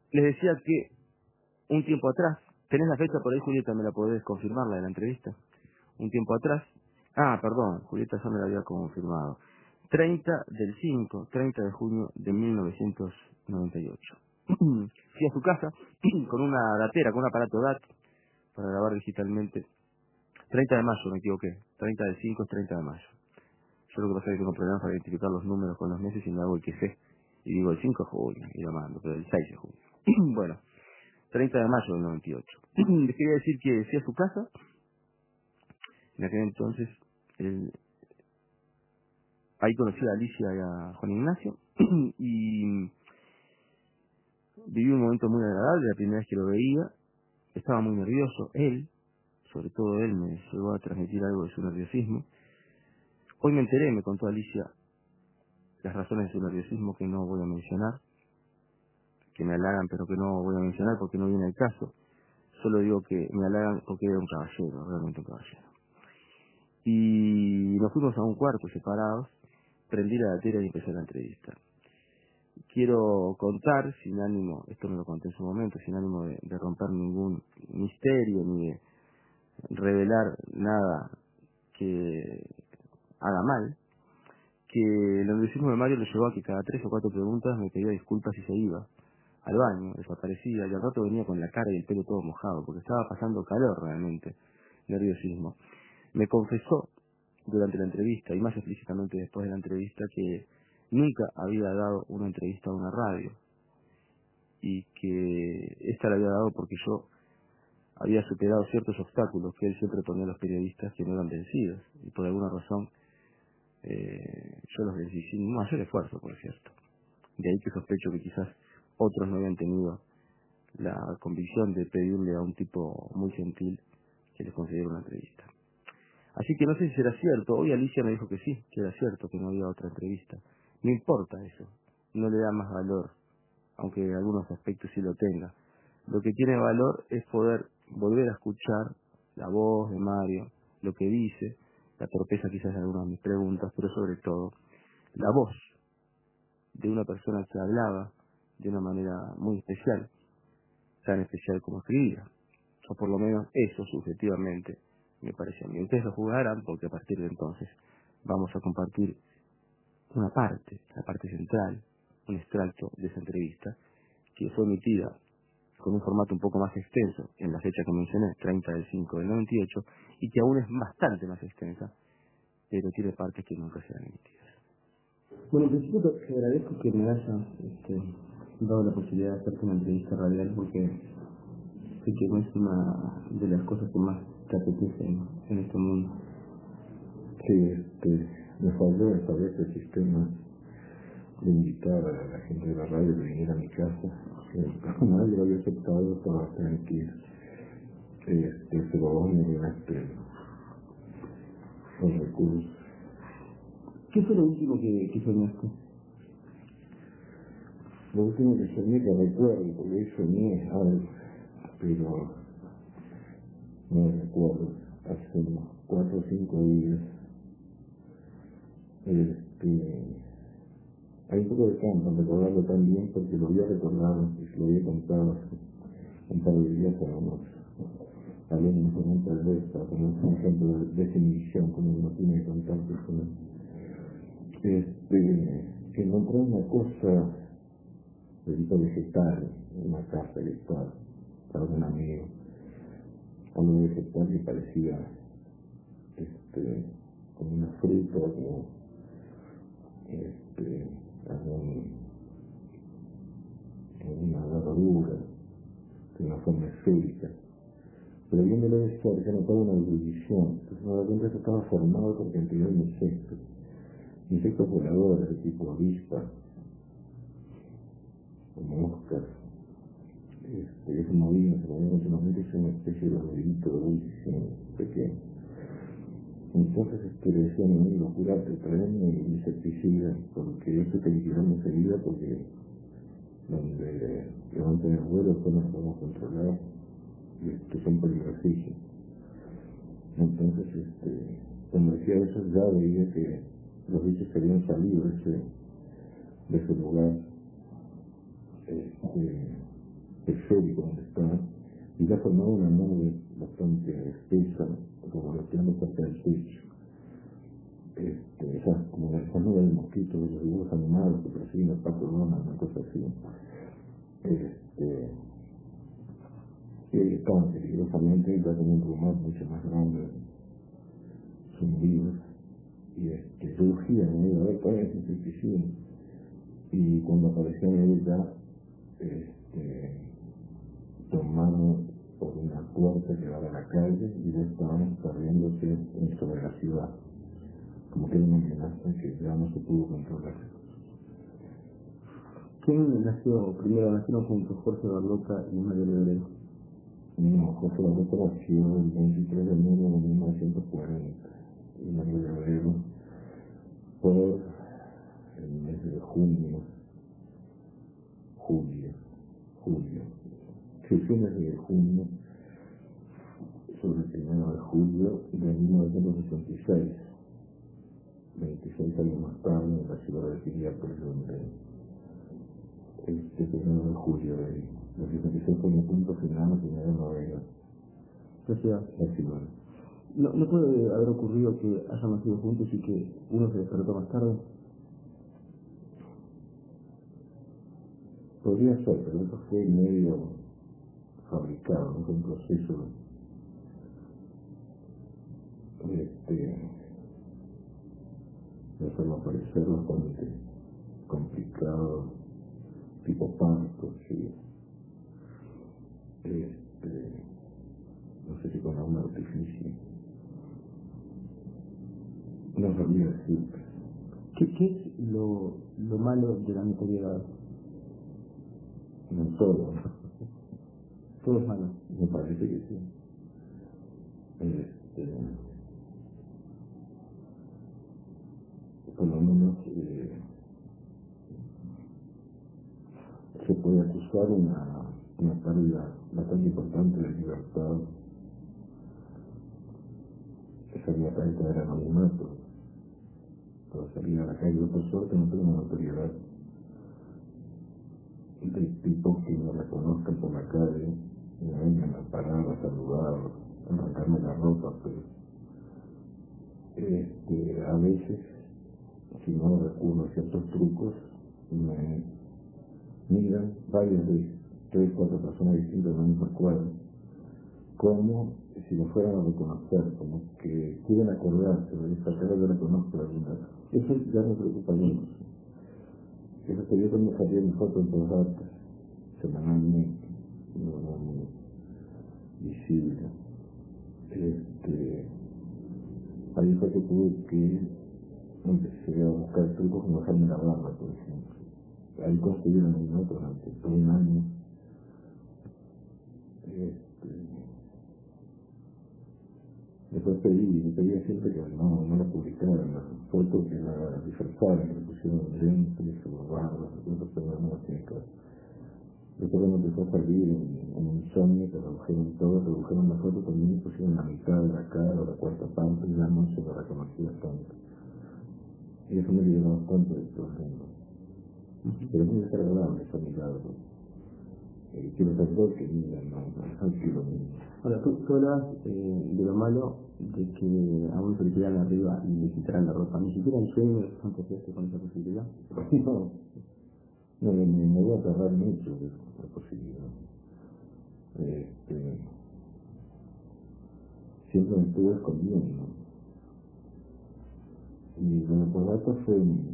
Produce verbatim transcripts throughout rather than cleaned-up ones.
les decía que un tiempo atrás, ¿tenés la fecha por ahí, Julieta? ¿Me la podés confirmar, la de la entrevista? Un tiempo atrás, ah, perdón, Julieta ya me la había confirmado. treinta del cinco, treinta de junio de mil novecientos noventa y ocho. Fui a su casa con una datera, con un aparato D A T para grabar digitalmente. treinta de mayo, me equivoqué. treinta del cinco es treinta de mayo. Yo lo que pasa es que tengo problemas para identificar los números con los meses y me hago el que sé. Y digo el cinco de junio, y lo mando, pero el seis de junio. Bueno, treinta de mayo del noventa y ocho. Les quería decir que fui a su casa. En aquel entonces, él, ahí conocí a Alicia y a Juan Ignacio. Y viví un momento muy agradable la primera vez que lo veía. Estaba muy nervioso. Él, sobre todo él, me llegó a transmitir algo de su nerviosismo. Hoy me enteré, me contó Alicia, las razones de su nerviosismo que no voy a mencionar, que me halagan pero que no voy a mencionar porque no viene el caso. Solo digo que me halagan porque era un caballero, realmente un caballero. Y nos fuimos a un cuarto separados, prendí la datera y empecé la entrevista. Quiero contar, sin ánimo, esto me lo conté en su momento, sin ánimo de, de romper ningún misterio ni de revelar nada que haga mal, que el nerviosismo de Mario lo llevó a que cada tres o cuatro preguntas me pedía disculpas y se iba al baño, desaparecía, y al rato venía con la cara y el pelo todo mojado, porque estaba pasando calor realmente, nerviosismo. Me confesó durante la entrevista, y más explícitamente después de la entrevista, que nunca había dado una entrevista a una radio, y que esta la había dado porque yo había superado ciertos obstáculos que él siempre ponía a los periodistas que no eran vencidos, y por alguna razón eh, yo los vencí sin mayor esfuerzo, por cierto. De ahí que sospecho que quizás otros no habían tenido la convicción de pedirle a un tipo muy gentil que les concediera una entrevista. Así que no sé si era cierto. Hoy Alicia me dijo que sí, que era cierto, que no había otra entrevista. No importa eso, no le da más valor, aunque en algunos aspectos sí lo tenga. Lo que tiene valor es poder volver a escuchar la voz de Mario, lo que dice, la torpeza quizás de algunas de mis preguntas, pero sobre todo la voz de una persona que hablaba de una manera muy especial, tan especial como escribía. O por lo menos eso subjetivamente me parece a mí. Ustedes lo jugarán porque a partir de entonces vamos a compartir una parte, la parte central, un extracto de esa entrevista que fue emitida con un formato un poco más extenso en la fecha que mencioné, treinta del cinco del noventa y ocho, y que aún es bastante más extensa, pero tiene partes que nunca serán emitidas. Bueno, en principio te te agradezco que me hayas este, dado la posibilidad de hacerte una entrevista radial porque sé que no es una de las cosas que más te apetecen en este mundo. Sí, este, me falló esta vez el sistema de invitar a la gente de la radio que viniera a mi casa. Que nadie lo había aceptado, estaba tener que ir. Este, se lo van a este, los recursos. ¿Qué fue lo último que, que soñaste? Lo último que soñé que recuerdo, porque soñé algo, pero no recuerdo, hace unos cuatro o cinco días. Este, hay un poco de campo en recordarlo también porque lo había recordado y se lo había contado hace un par de días a unos alumnos en un taller para poner un ejemplo de definición como uno tiene que contar personas. Este, que encontré una cosa de tipo vegetal en una casa que estaba para un amigo, algo vegetal que parecía este, como una fruta, como este, algún, alguna verdura de una forma esférica. Pero viéndolo de cerca se notaba una ebullición. Entonces me da cuenta que estaba formado por cantidad de insectos, insectos voladores de tipo avispa, o moscas, este, que se movían, se movían continuamente, es una especie de ruidito de ebullición pequeño. Entonces este, le decía a mi amigo, curate, traeme insecticida, porque esto te liquidamos enseguida porque donde levantan el vuelo después no podemos controlar, y este, son peligrosísimos. Entonces, este, cuando decía eso ya veía que los bichos que habían salido de ese, de ese lugar, este, periférico donde está, y ya formaba una nube bastante espesa, revoloteando cerca del techo. Este, esas, como esa nube de mosquitos, de los dibujos animados que persiguen el Pato Donald, una cosa así. Este, y estaban peligrosamente, ya con un rumor mucho más grande, zumbidos, y este, surgían, ¿no? A ver, todavía se insecticida. Y cuando aparecían ellos ya, este, tomaron por una puerta que daba a la calle y ya estaban perdiéndose sobre la ciudad, como que era una amenaza que ya no se pudo controlar. ¿Quién nació primero? ¿Nacieron juntos Jorge Barlota y Mario Lebrero? No, Jorge Barlota nació el veintitrés de enero de mil novecientos cuarenta y Mario Lebrero por el mes de junio, julio, julio, sesiones de junio, sobre el primero de julio de mil novecientos sesenta y seis, veintiséis años más tarde, en la ciudad de Piriápolis, donde este primero de julio de, de sesenta y seis fue el punto final, la primera novela. O sea, la ciudad. ¿No, ¿No puede haber ocurrido que hayan nacido juntos y que uno se despertó más tarde? Podría ser, pero eso fue medio fabricado, ¿no? Fue un proceso este, de hacerlo parecer bastante complicado, tipo parto, sí. Este, no sé si con algún artificio. No sabía decir. ¿Qué, ¿Qué es lo, lo malo de la notoriedad? No todo, ¿no? Todo es malo. Me parece que sí. Este, por lo menos eh, se puede acusar una, una pérdida bastante importante de libertad. Esa libertad de traer anonimato. Para salir a la calle, por suerte no tengo notoriedad de tipos que me reconozcan por la calle, me vengan a parar, a saludar, a arrancarme la ropa, pero este, a veces, si no recurro a ciertos trucos, me miran varias veces, tres, cuatro personas distintas en el mismo cuadro, como si me fueran a reconocer, como que quieren acordarse de esa cara, yo la conozco alguna vez. Eso ya me preocupa menos. Eso sería cuando salía mi foto en todas partes, semanalmente, no era muy visible. Este, ahí fue que tuve que empecé a buscar trucos como dejarme la barba, por ejemplo. Ahí conseguí la misma durante todo un año. Este, después pedí, me pedía siempre que no, no la publicaran, las fotos que la disfrazaran, que le pusieron lentes o barbas, cosas, pero no hacían caso. Después cuando empezó a salir en, en Insomnia, que redujeron todo, redujeron la foto también y pusieron la mitad de la cara o la cuarta parte y ya no se lo reconocía tanto. Y eso me liberó bastante del problema. Pero es muy desagradable esa mirada. Eh, quiero saber que mira, no, no quiero mismo. Ahora, tú, tú hablabas eh, de lo malo de que a uno se le tiran arriba y le quitaran la ropa. Ni siquiera en sueños fantaseaste con esa posibilidad. No, no, me, me voy a agarrar mucho de esa posibilidad. Este, siempre me estuve escondiendo. Y lo de Podato fue un,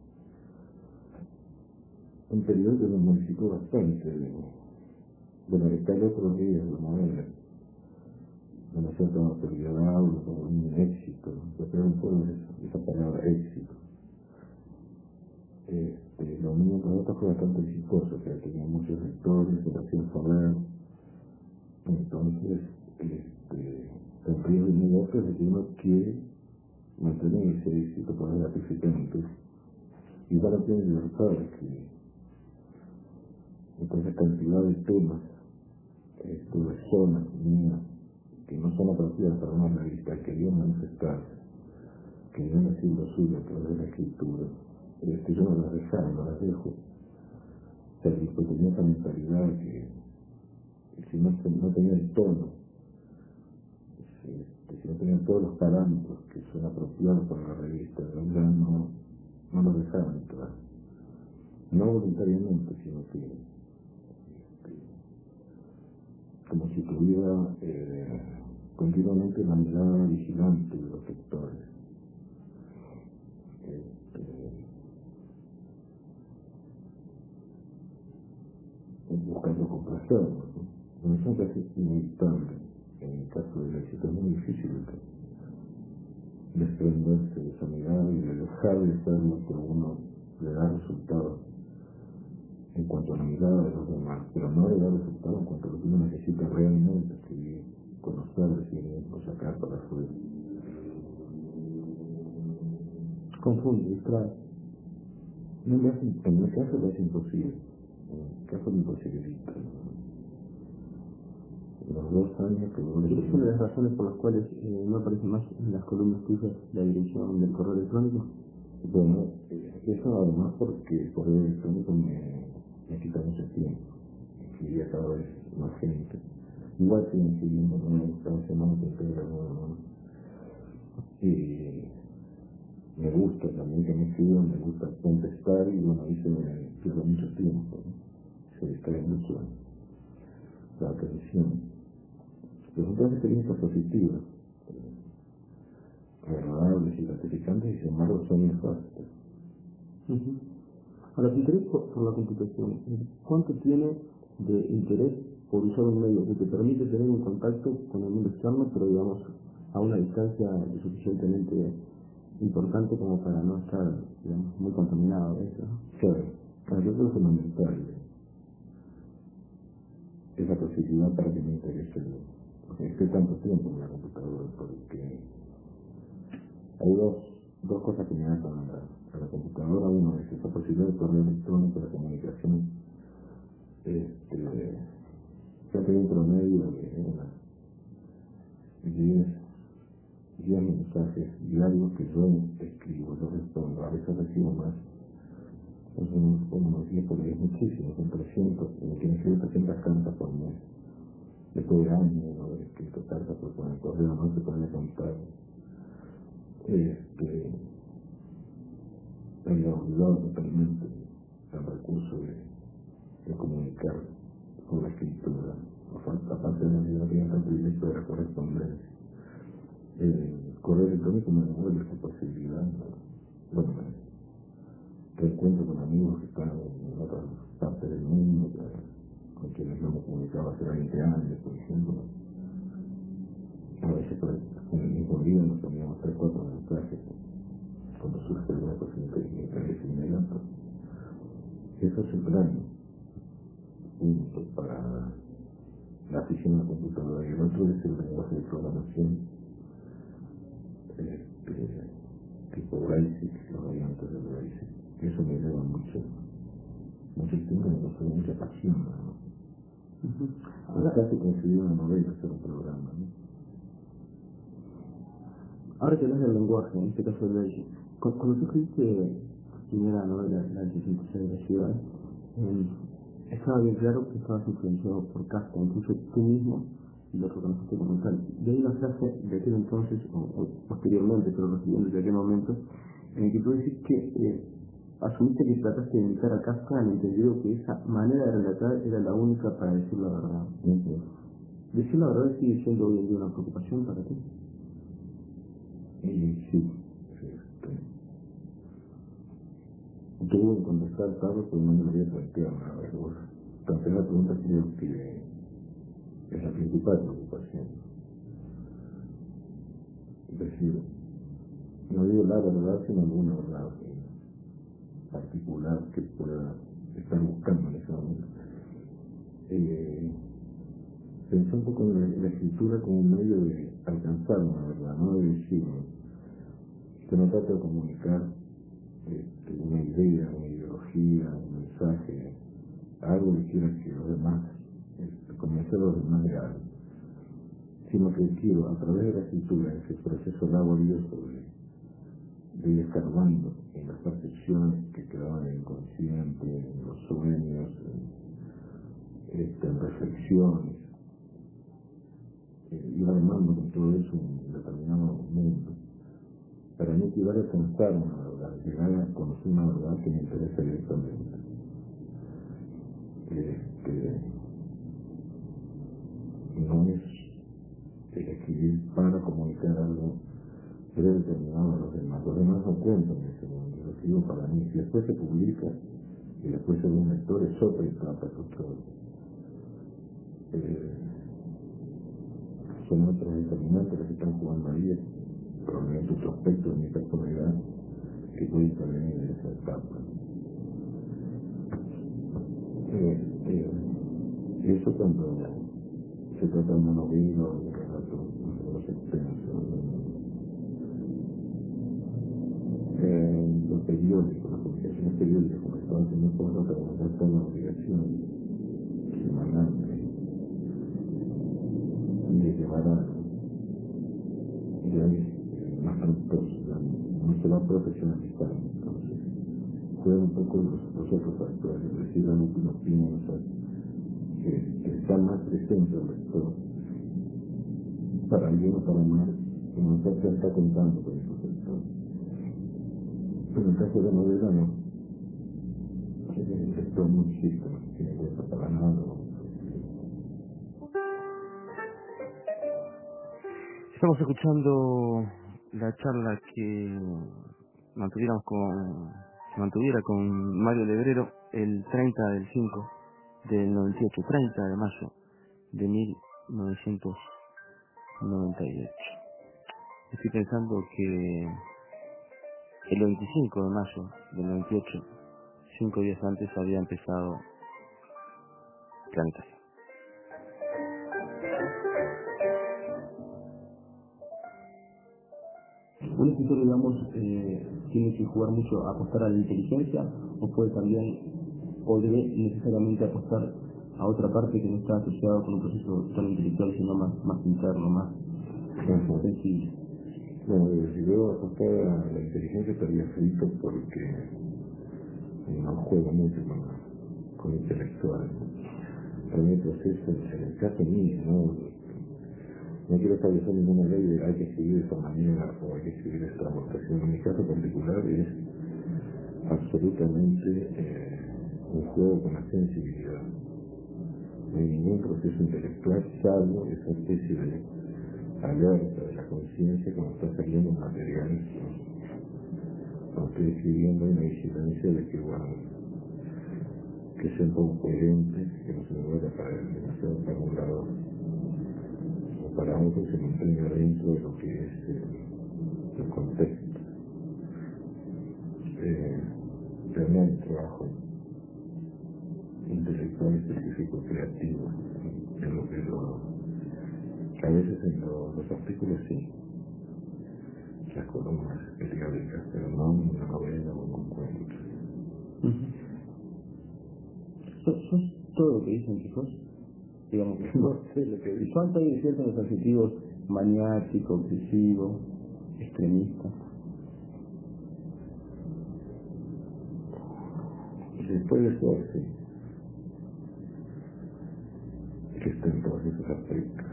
un periodo que me modificó bastante. Bueno, está el otro día de la novela. De una cierta autoridad o como un éxito. Yo creo un poco esa, esa palabra éxito. Este, lo mío con otro fue bastante exitoso, que tenía muchos lectores, se lo hacían saber. Entonces, este, el riesgo inmediato es de que uno quiere mantener ese éxito por el gratificante y ya no tiene libertad de escribir. Entonces, cantidad de temas, este, de zonas mías, que no son apropiadas para una revista, querían manifestarse, querían decir lo suyo a través de la escritura. Este, yo no las dejaba, no las dejo. O sea, que tenía esa mentalidad que si no, no tenía el tono, si, si no tenía todos los parámetros que son apropiados para la revista, ya no, no lo dejaban entrar. No voluntariamente, sino que como si tuviera eh, continuamente la mirada vigilante de los lectores. Buscando complacerlos, ¿no? Eso es casi inevitable. En el caso del éxito es muy difícil desprenderse de esa mirada y de dejar de ser lo que a uno le da resultados en cuanto a la mirada de los demás, pero no le da resultados en cuanto a lo que uno necesita realmente escribir, conocer de sí mismo, sacar para afuera. Confunde, distrae. No me hace, en mi caso lo es imposible. En el caso lo imposibilita. Los dos años que duró. ¿Es una de las razones por las cuales eh, no aparece más en las columnas tuyas la dirección del correo electrónico? Bueno, eh, eso además porque el correo electrónico me, me quita mucho tiempo. Escribía cada vez más gente. Igual siguen siguiendo, ¿no? Cada semana se integra nuevo, ¿no? Y me gusta también que me escriban, me gusta contestar y bueno, ahí se me pierde mucho tiempo, ¿no? Se distrae mucho la atención. Pero son todas experiencias positivas, eh, agradables y gratificantes y sin embargo son nefastas. Uh-huh. Ahora, tu interés por, por la computación, ¿cuánto tiene de interés por usar un medio que te permite tener un contacto con el mundo externo, pero digamos a una distancia lo suficientemente importante como para no estar, digamos, muy contaminado de eso, ¿no? Claro, para yo creo que es fundamental esa posibilidad para que me interese esté tanto tiempo en la computadora, porque hay dos, dos cosas que me dan a la, a la computadora. Uno es esa posibilidad de correo electrónico, de comunicación, este, ya tengo un promedio de unas diez mensajes diarios que yo escribo, yo respondo, a veces recibo más. Es un, unos diez por ahí, es muchísimo, son trescientos, me tienen que ir trescientas cartas por mes. Después de años, ¿no? He escrito cartas por con el correo, no se puede contar. Este, había olvidado totalmente el recurso de, de comunicar con la escritura. Aparte de la vida que era el privilegio de la correspondencia. El correo electrónico me devuelve esta posibilidad. Bueno, me reencuentro con amigos que están en otras partes del mundo, que, con quienes no me comunicaba hace veinte años, por ejemplo. A veces en el mismo día nos poníamos tres, cuatro mensajes cuando surge alguna cosa interés inmediato. Eso es el gran punto para la afición a la computadora. Y el otro es el lenguaje de programación, este, tipo Basic, los variantes de Basic. Eso me lleva mucho, mucho tiempo y me consume mucha pasión, ¿no? Uh-huh. Ahora es casi considero una novela hacer un programa, ¿no? Ahora que hablas del lenguaje, en este caso el Basic, cuando tú escribiste tu primera novela, la del sesenta y seis de la ciudad, eh, estaba bien claro que estabas influenciado por Kafka, incluso tú mismo lo reconociste como tal. De ahí la frase de aquel entonces, o, o posteriormente, pero recibiendo de aquel momento, en el que tú decís que eh, asumiste que trataste de imitar a Kafka en el entendido que esa manera de relatar era la única para decir la verdad. Uh-huh. ¿Decir la verdad sigue siendo hoy en día una preocupación para ti? Y sí, este, tuve que contestar tarde porque no me lo había planteado. A ver, vos planteé la pregunta, creo que es la principal preocupación. Es decir, no digo la verdad, sino alguna verdad particular que pueda estar buscando en ese momento. Eh, pensé un poco en la, en la escritura como un medio de alcanzar una verdad, no de decirlo. Que no trata de comunicar este, una idea, una ideología, un mensaje, algo que quiera que los demás, este, convencer a los demás de algo, sino que quiero, a través de la escritura, ese proceso laborioso de, de ir escarbando en las percepciones que quedaban en el inconsciente, en los sueños, en, este, en reflexiones, eh, ir armando con todo eso un determinado mundo, para no llegar a alcanzar una verdad, llegar a conocer una verdad que me interesa directamente. Este, no es el escribir para comunicar algo predeterminado a los demás. Los demás no cuentan en ese mundo, yo lo escribo para mí. Si después se publica y después se ve un lector, es otra etapa, es otro. Eh, son otros determinantes que están jugando ahí, es probablemente otro aspecto de mi personalidad que puede intervenir en esa etapa. Eh, eh, eso cuando se trata de una novela o de un relato más extenso. Eh, los periódicos, las publicaciones periódicas, como estaba haciendo por la otra con la obligación semanal de, de llevar a ideales más altos, no se va a profesionalizar, entonces juegan un poco los, los otros factores, es decir, la última piensa, que, que está más presente el lector, para bien o para mal, que no se está contando con esos lectores. Pero en el caso de la novela no, el lector no existe, no se tiene cuenta para nada. ¿No? Estamos escuchando la charla que mantuviéramos con, que mantuviera con Mario Lebrero el treinta del cinco del noventa y ocho, treinta de mayo de mil novecientos noventa y ocho. Estoy pensando que el veinticinco de mayo del noventa y ocho, cinco días antes, había empezado Planetario. Un escritor, digamos, eh, tiene que jugar mucho a apostar a la inteligencia, o puede también, o debe necesariamente apostar a otra parte que no está asociada con un proceso tan intelectual, sino más, más interno, más Bueno, sencillo. bueno, si debo apostar a la inteligencia estaría frito porque no juego mucho con, con intelectuales. Para mí el proceso, en el caso mío, no, no quiero establecer ninguna ley de hay que escribir de esta manera o hay que escribir de esta votación. En mi caso particular es absolutamente eh, un juego con la sensibilidad. No hay ningún proceso intelectual salvo esa especie de alerta de la conciencia cuando está saliendo un material. Cuando estoy escribiendo hay una vigilancia de que, bueno, que sea un poco coherente, que no se me vaya para demasiado para un lado o para otro, se mantenga dentro de lo que es eh, el contexto. Eh, tener un trabajo intelectual específico, creativo, en lo que lo, a veces en lo, los artículos sí, las columnas periódicas, pero no en una novela o en un cuento. Uh-huh. ¿Sos, sos todo lo que dicen que sos? Digamos que No sé lo que dice. ¿cuánto hay de cierto en los adjetivos maniático, obsesivo, extremista? Después de ser, sí, que estén todos esos aspectos.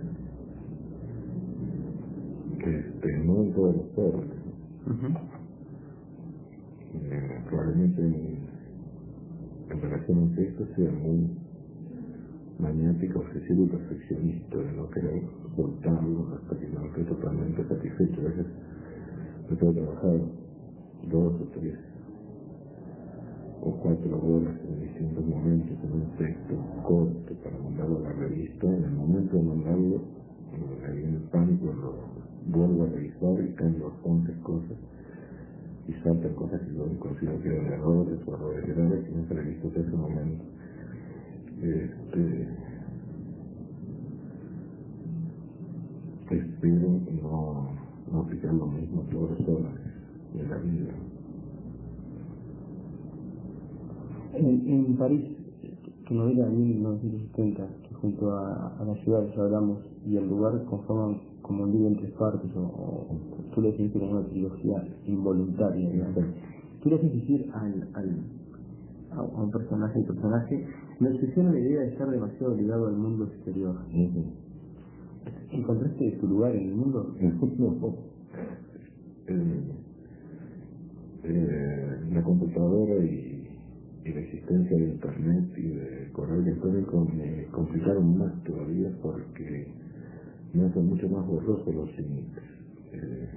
Que este, no en todos los órdenes. Uh-huh. Eh, probablemente en, en relación a un texto sea muy maniático, obsesivo y perfeccionista, de no querer soltarlo hasta que no esté totalmente satisfecho. A veces me puedo trabajar dos o tres o cuatro horas en distintos momentos en un texto corto para mandarlo a la revista. En el momento de mandarlo, me viene el pánico, lo vuelvo a revisar y cambio bastantes cosas y saltan cosas que yo considero que eran errores o errores graves que no se han visto hasta ese momento. Este, espero no, no aplicar lo mismo a todas las horas de la vida. En, en París, tu novela de mil novecientos setenta, que junto a, a la ciudad ya hablamos, y el lugar conforman como un libro en tres partes, o, o tú le definiste como una trilogía involuntaria, digamos. Tú le haces decir al, al, a, a un personaje, el personaje, me obsesiona la idea de estar demasiado ligado al mundo exterior. Uh-huh. ¿Encontraste tu lugar en el mundo? No. Eh, eh, la computadora y, y la existencia de internet y de correo electrónico me complicaron más todavía porque me hacen mucho más borrosos los límites. Eh,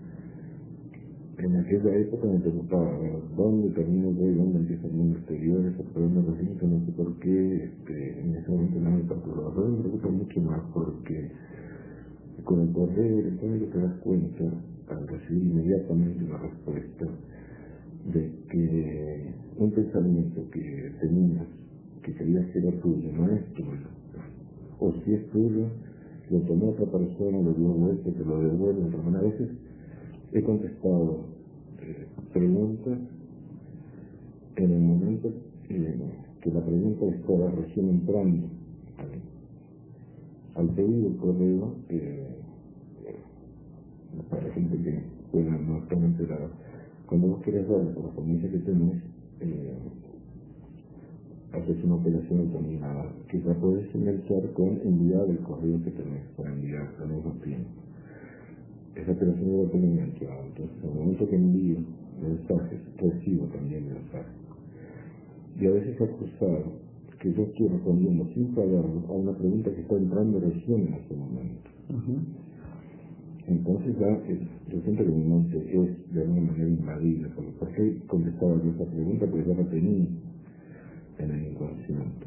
en aquella época me preocupaba ver dónde termino yo y dónde empieza el mundo exterior, esos problemas los límites, no sé por qué, este, en ese momento no me perturbaba. Pero me preocupa mucho más porque con el correo electrónico te das cuenta, al recibir inmediatamente una respuesta, de que un pensamiento que tenías, que creías que era tuyo, no es tuyo. O si es tuyo, lo tomó otra persona, lo dio vuelta, te lo devuelve. A veces he contestado eh, preguntas en el momento eh, que la pregunta estaba recién entrando al, al pedir el correo, eh, para la gente que pueda no estar enterada. Cuando vos querés ver la correspondencia que tenés, eh, haces una operación determinada que ya puedes enganchar con enviar el correo que tenés para enviar al mismo tiempo. Esa operación no la tengo enganchada. Entonces, en el momento que envío mensajes, recibo también mensajes. Y a veces ha cruzado que yo estoy respondiendo sin saberlo a una pregunta que está entrando recién en ese momento. Uh-huh. Entonces ya es, yo siento que mi mente es de alguna manera invadible, porque ¿por qué contestaba yo esa pregunta? Porque ya la tenía en el inconsciente.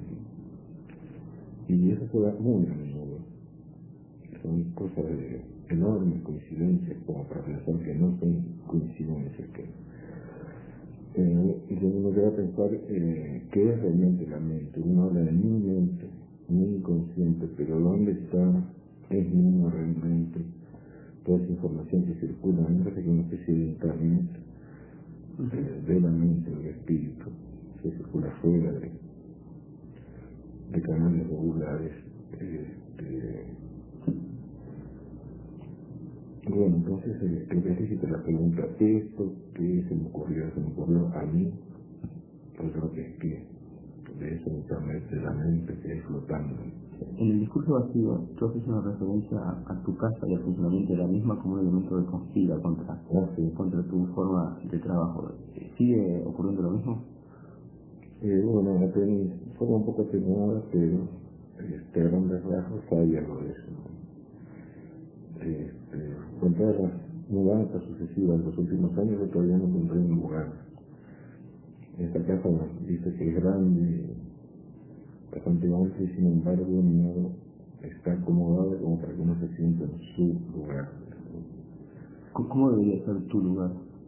Y eso se da muy a menudo. Son cosas de enormes coincidencias, como para pensar que no son coincidencias. Que, eh, y uno debe pensar eh, qué es realmente la mente. Uno habla de mi mente, mi inconsciente, pero ¿dónde está? ¿Es mío realmente? Toda esa información que circula, me parece que es una especie de internet eh, de la mente, del espíritu, que circula fuera de, de canales regulares. Este, bueno, entonces eh, creo que necesito la pregunta, ¿esto qué se me ocurrió? ¿Se me ocurrió a mí? Pues lo que es que de ese internet de la mente que es flotando. En el discurso vacío, tú haces una referencia a, a tu casa y al funcionamiento de la misma como un elemento de conspira contra, Ah, sí. contra tu forma de trabajo. ¿Sigue ocurriendo lo mismo? Eh, bueno, la tenis forma un poco atenuada, pero este, a grandes rasgos hay algo de eso. Este, con todas las mudanzas sucesivas de los últimos años, yo todavía no encontré un lugar. Esta casa dice que es grande, bastante amplia, y sin embargo no está acomodada como para que uno se sienta en su lugar. ¿Cómo debería ser tu lugar?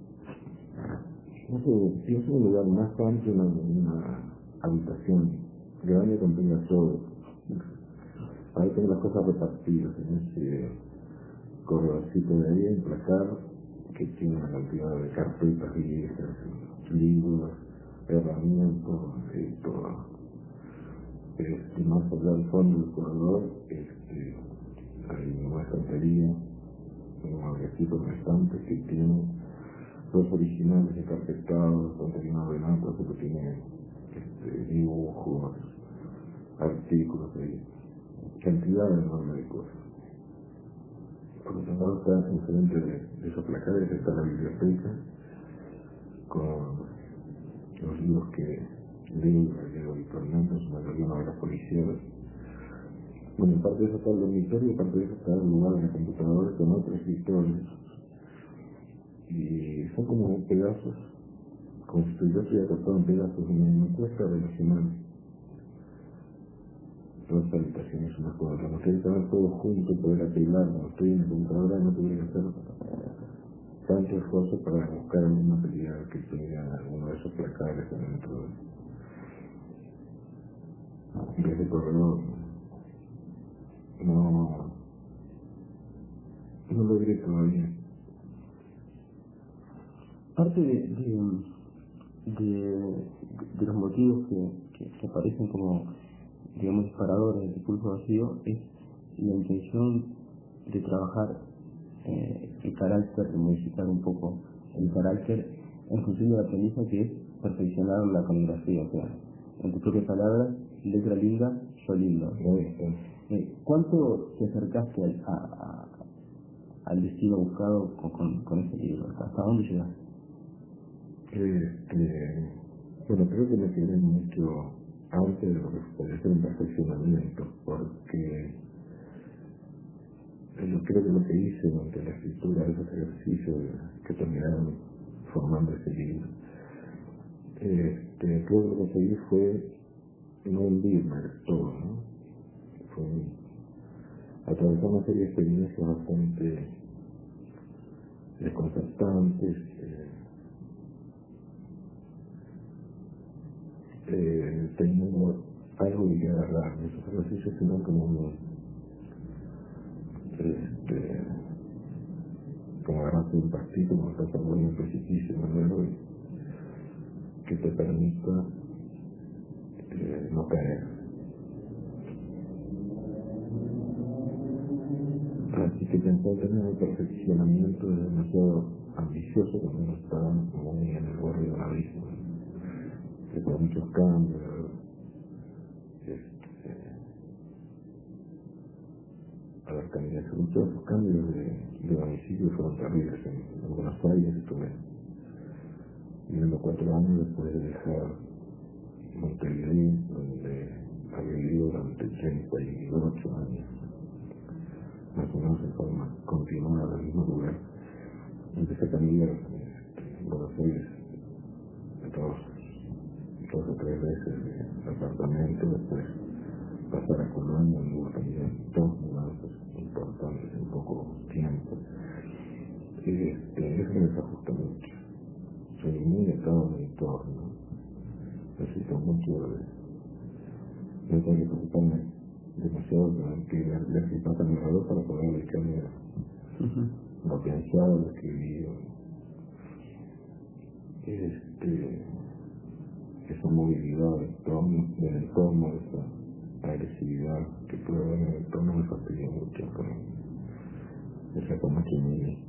No sé, pienso en un lugar más amplio, una, una habitación grande que contenga todo. Ahí tengo las cosas repartidas en ese corredorcito de ahí, en placar, que tiene una cantidad de carpetas viejas, libros, herramientas, eh, todo. Este, más allá del fondo del corredor, este, hay una estantería, un agregacito con estantes que tiene dos originales encarpetados, contenidos de notas, que tiene este, dibujos, artículos, ahí, cantidad enorme de cosas. Por otro lado está enfrente de, de esos placares, está la biblioteca, con los libros que leo, leo habitualmente, es una mayoría novelas policiales. Bueno, en parte de eso está el dormitorio, en parte de eso está el lugar de la computadora con otras historias. Y son como pedazos, como si yo estuviera cortado en pedazos, y me, me cuesta relacionar dos habitaciones unas con otras. No quiero tener todo junto, poder apilar, cuando estoy en la computadora no tuviera que hacer tanto esfuerzo para buscar algún material que tenga alguno de esos placares dentro de ese corredor. No, no logré todavía. Parte de, de, de, de los motivos que, que, que aparecen como, digamos, disparadores del discurso vacío es la intención de trabajar eh, el carácter, de modificar un poco el carácter en función de la premisa que es perfeccionar la caligrafía, o sea, en tus propias palabras, letra linda, yo lindo. No, Eh, ¿Cuánto te acercaste al, a, a, al destino buscado con, con, con este libro? ¿Hasta dónde llegaste? Este, bueno, creo que me quedé mucho antes de lo que podría ser un perfeccionamiento, porque yo creo que lo que hice durante la escritura de esos ejercicios que terminaron formando ese libro, este, creo que lo que conseguí fue no hundirme del todo, ¿no? Fue atravesar una serie de experiencias bastante desconcertantes, eh, eh, teniendo algo de que agarrarme. Esos ejercicios sino como un, este, como agarrarse un pastito cuando estás en un precipicio, ¿no? Que te permita eh, no caer. Así que pensé tener el perfeccionamiento es demasiado ambicioso cuando uno está muy en el borde de un abismo, que por muchos cambios, este, a ver, cambié, muchos esos cambios de, de domicilio fueron terribles. En, en Buenos Aires estuve viviendo cuatro años después de dejar Montevideo, donde había vivido durante treinta y ocho años, más o menos en forma continuada en el mismo lugar. Empecé a cambiar este, en Buenos Aires dos, dos o tres veces de apartamento, después pasar a Colonia, donde hubo también dos mudanzas importantes en poco tiempo. Y este, eso me desajusta mucho. Soy muy atado a mi entorno, necesito mucho de, no tengo que preocuparme demasiado de que le, le hace falta a mi alrededor para poder dedicarme a lo pensado, lo escribido. Este, esa movilidad del entorno, del entorno, esa agresividad que puede haber en el entorno me fastidia mucho, pero me saca mucho de mí.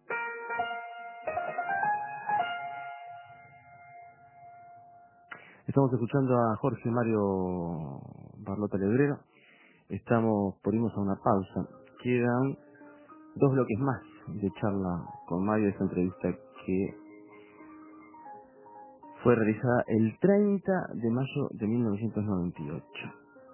Estamos escuchando a Jorge Mario Barlota Lebrero. Estamos por irnos a una pausa. Quedan dos bloques más de charla con Mario, de esta entrevista que fue realizada el treinta de mayo de mil novecientos noventa y ocho.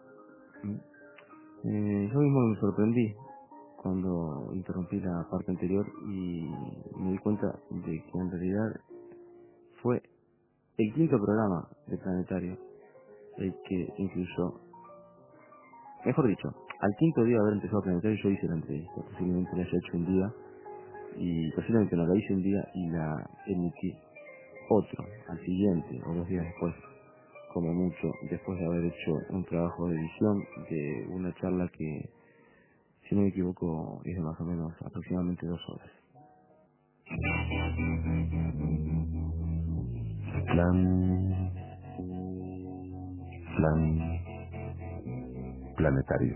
Eh, yo mismo me sorprendí cuando interrumpí la parte anterior y me di cuenta de que en realidad fue el quinto programa de Planetario el que incluyó, mejor dicho, al quinto día de haber empezado Planetario yo hice la entrevista. Posiblemente la haya hecho un día y posiblemente no la hice un día y la emití otro al siguiente o dos días después, como mucho, después de haber hecho un trabajo de edición de una charla que, si no me equivoco, es de más o menos aproximadamente dos horas. Plan, plan planetario.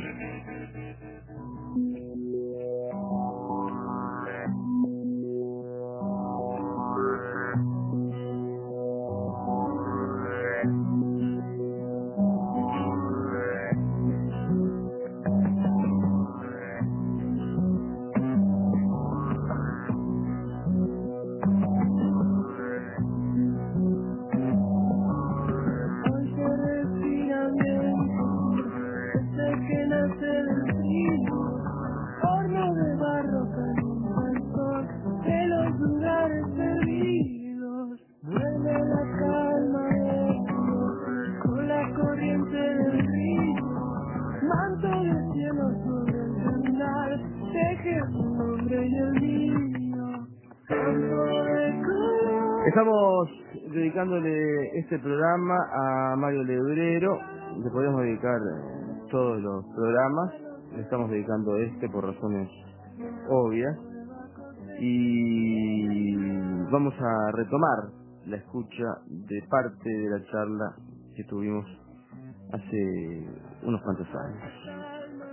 Estamos dedicándole este programa a Mario Lebrero. Le podemos dedicar eh, todos los programas. Le estamos dedicando este por razones obvias. Y vamos a retomar la escucha de parte de la charla que tuvimos hace unos cuantos años.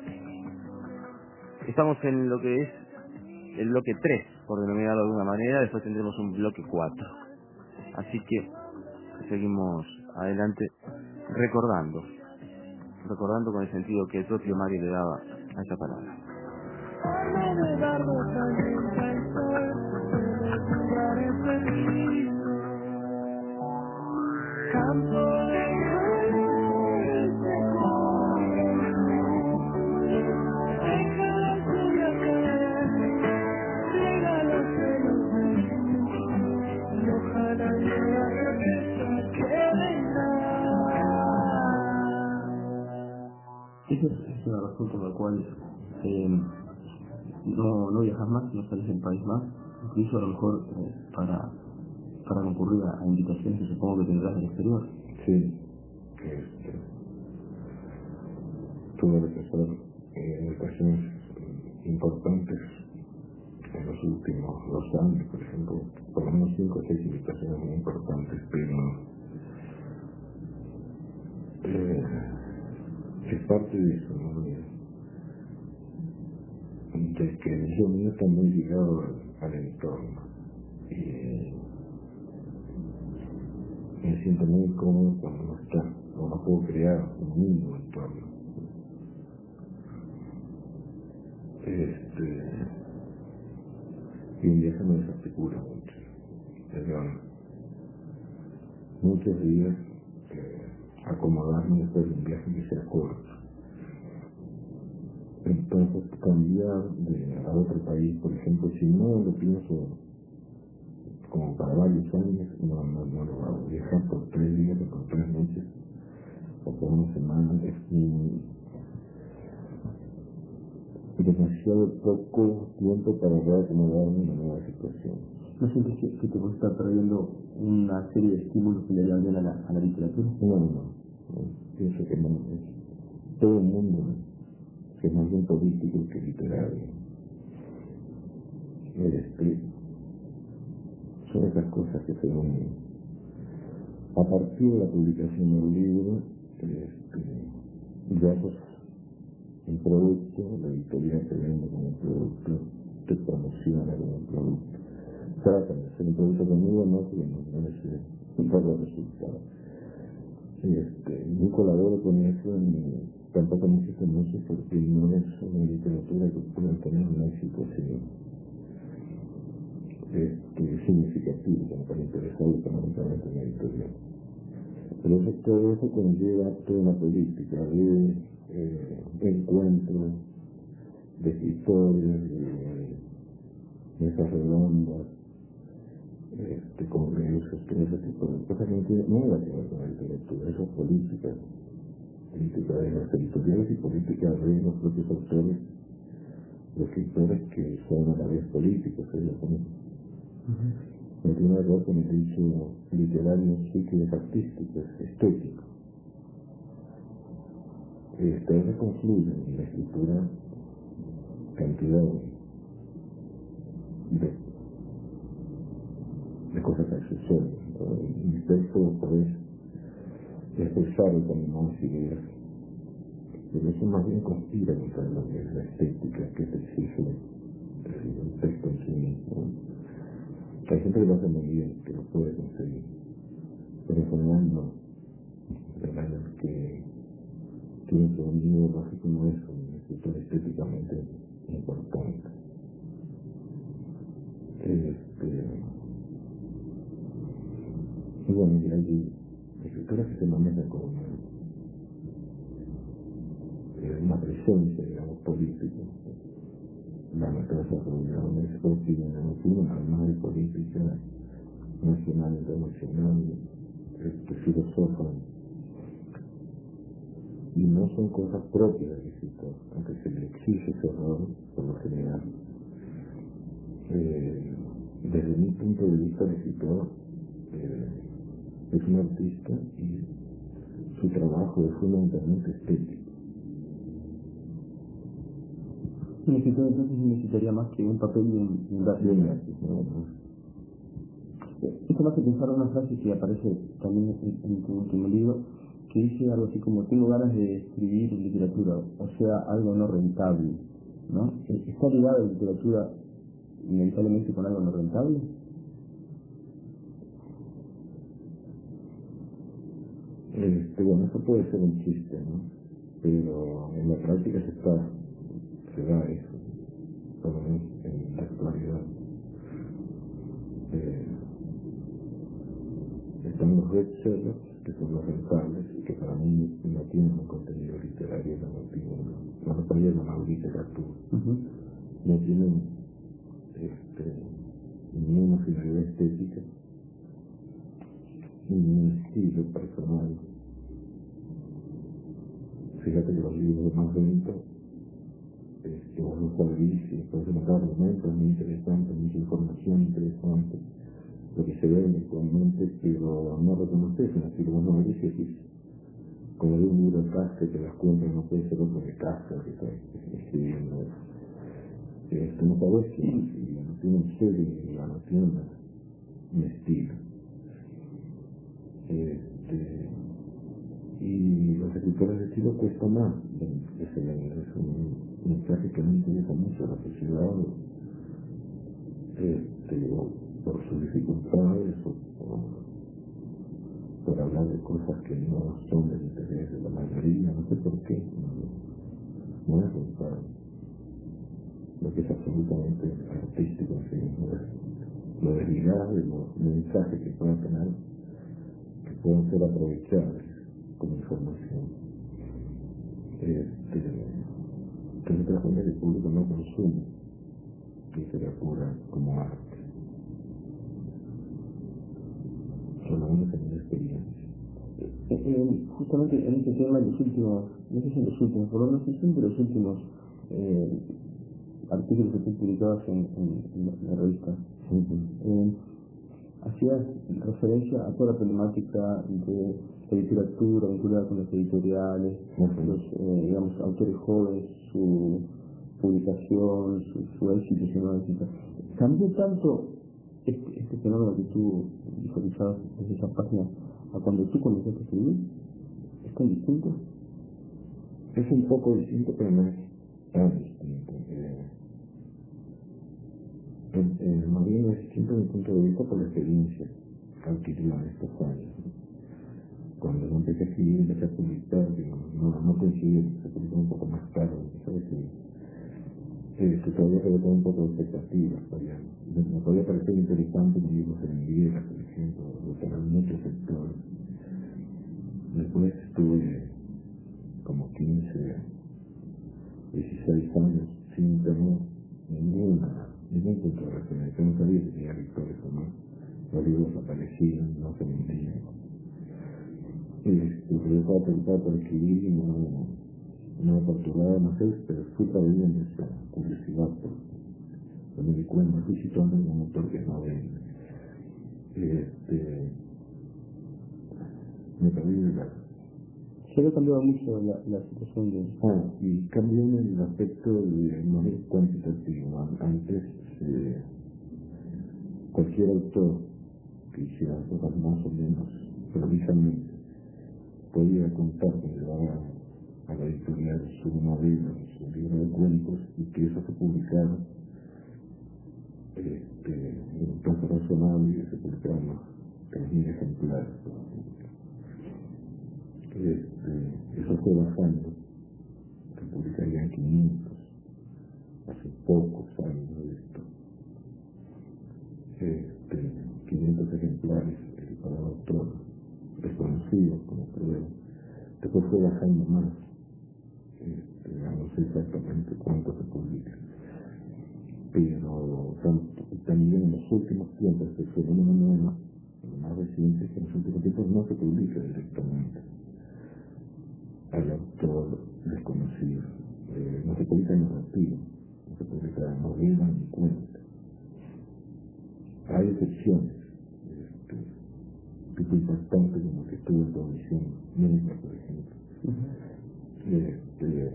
Estamos en lo que es el bloque tres, por denominarlo de alguna manera. Después tendremos un bloque cuatro. Así que seguimos adelante recordando. recordando con el sentido que el propio Mario le daba a esa palabra. Esa es, es una razón por la cual eh, no, no viajas más, no sales del país más, incluso a lo mejor eh, para, para concurrir a, a invitaciones que supongo que tendrás del exterior. Sí, este, tuve que hacer eh, invitaciones importantes en los últimos dos años, por ejemplo, por lo menos cinco o seis invitaciones muy importantes, pero eh, es parte de eso, ¿no? De, de que el yo mío está muy ligado al, al entorno y me siento muy cómodo cuando no está, o no puedo crear un mismo entorno. Este, y un viaje me desarticula mucho. Pero muchos días eh, acomodarme después de un viaje que sea corto. Entonces cambiar de a otro país, por ejemplo, si no lo pienso como para varios años, no, no, no lo hago. Viajar por tres días o por tres noches o por una semana es un, demasiado poco tiempo para reacomodarme en una nueva situación. ¿No sientes que, que te puedes estar perdiendo una serie de estímulos que le darían bien a la, a la literatura? No, no, no, no. Pienso que no. Es todo el mundo, ¿no? Que es más bien político que literario. Este, son esas cosas que se unen. A partir de la publicación del libro, este, ya sos un producto, la editorial te vende como un producto, te promociona como un producto. Tratan de hacer un producto conmigo, no, porque no, no les dar los resultados. Este, no colaboro con eso, ni tampoco me insisto mucho, porque no es una literatura que pueda tener un éxito así, este, significativo, como para interesar económicamente en la editorial. Pero eso, todo eso conlleva toda una política de eh, encuentros, de escritores, de mesas redondas, este, congresos, todo ese tipo de cosas que no tienen nada que ver con la literatura. Eso es política, política de las editoriales y política de los propios autores, los escritores que son a la vez políticos, ellos también. Uh-huh. No tiene error con el dicho literario sí que es artístico, es estético. Este, eso confluye en la escritura cantidad de, de cosas accesorias. En mi texto podés expresarlo con más ideas, pero eso más bien conspira contra lo que es la estética que te exige el texto en sí mismo. Hay gente que lo hace muy bien, que lo puede conseguir, pero en general no. De manera que tiene que un libro básico no es un escritor estéticamente importante. Este, y bueno, y hay escritores que se manejan como una, una presencia, digamos, política. Van a todas esas reuniones, opinen en fin, además de política nacional, internacional, este, filosofan. Y no son cosas propias del escritor, aunque se le exige ese error por lo general. Eh, desde mi punto de vista, el escritor eh, es un artista y su trabajo es fundamentalmente estético. Un escritor entonces necesitaría más que un papel y un, un lápiz. Un lápiz, no, no. Esto me hace pensar una frase que aparece también en, en tu último libro, que dice algo así como: tengo ganas de escribir literatura, o sea, algo no rentable, ¿no? ¿Está ligada la literatura inevitablemente con algo no rentable? Este, bueno, eso puede ser un chiste, ¿no? pero en la práctica se está, se da eso, por lo menos en la actualidad. Eh, están los bestsellers, que son los rentables, que para mí no tienen un contenido literario, no tienen, no lo podría llamar literatura, uh-huh. No tienen este, ni una finalidad estética, ni un estilo personal. Fíjate que los libros de más venta, este, vos los abrís y puedes encontrar argumentos muy interesantes, mucha información interesante, lo que se ve actualmente, pero no reconoces un estilo. Vos no abrís y decís, como de un libro de Kafka que las cuentas no puede ser otro de Kafka que está escribiendo. Esto no sabes que no tiene un sello, no tiene un estilo. Este, y los escritores de estilo cuesta más que se leen. Es un mensaje que no interesa mucho a la sociedad, este, por sus dificultades o por, por hablar de cosas que no son del interés de la mayoría, no sé por qué, no, no es contar lo que es absolutamente artístico, en fin, no es lo desligado de los mensajes que puedan tener, que puedan ser aprovechables como información. Este, que se trata de que el público no consume literatura como arte. Por lo menos en mi experiencia. Eh, eh, justamente en este tema, los últimos, no sé si en los últimos, por lo menos siempre los últimos eh, artículos que tú publicabas en, en, en, la, en la revista, uh-huh. eh, hacías referencia a toda la problemática de la literatura vinculada con las editoriales, uh-huh. los eh, digamos, autores jóvenes, su publicación, su, su éxito, su no éxito. ¿Cambió tanto este, este fenómeno que tú visualizabas desde esa página a cuando tú comenzaste a escribir? ¿Es tan distinto? Es un poco distinto, pero no es tan distinto. Eh, eh, más bien es distinto desde mi punto de vista por la experiencia adquirida en estos años. Cuando yo empecé a escribir, empecé a publicar, no, no coincidió, se publicó un poco más tarde, ¿sabes? Eh, que todavía se un poco de expectativas, todavía, me podía parecer interesante que libros se vendieran, por ejemplo, de tener muchos sectores. Después estuve como quince, dieciséis años sin tener ninguna, ningún punto de referencia, no sabía si tenía lectores o no. Los libros aparecían, no se vendían. Y yo estaba preocupado por escribir y no, no me perturbaba, no sé, pero fui trayendo esa curiosidad porque me di cuenta, fui situando en un autor que no vende. Este, me perdí de la... Se había cambiado mucho la, la situación de... Ah, y cambió en el aspecto de no es cuantitativo. Antes, eh, cualquier autor que hiciera cosas más o menos prolijamente podía contar que llevaba a la editorial su novela, su libro de cuentos, y que eso se publicara este, en un plazo razonable y se publicaban los tres mil ejemplares. Este, eso fue bajando, se publicarían quinientos, hace pocos años de esto. Este, quinientos ejemplares para autor desconocidos, como creo. Después fue bajando más, este, no sé exactamente cuánto se publica. Pero tanto, también en los últimos tiempos, este fenómeno nuevo, más reciente, que en los últimos tiempos no se publica directamente al autor desconocido. Eh, no se publica narrativa, no se publica novela ni cuento. Hay excepciones, este, tipo importante como que estuvo en Comisión Médica, por ejemplo. Uh-huh. Este,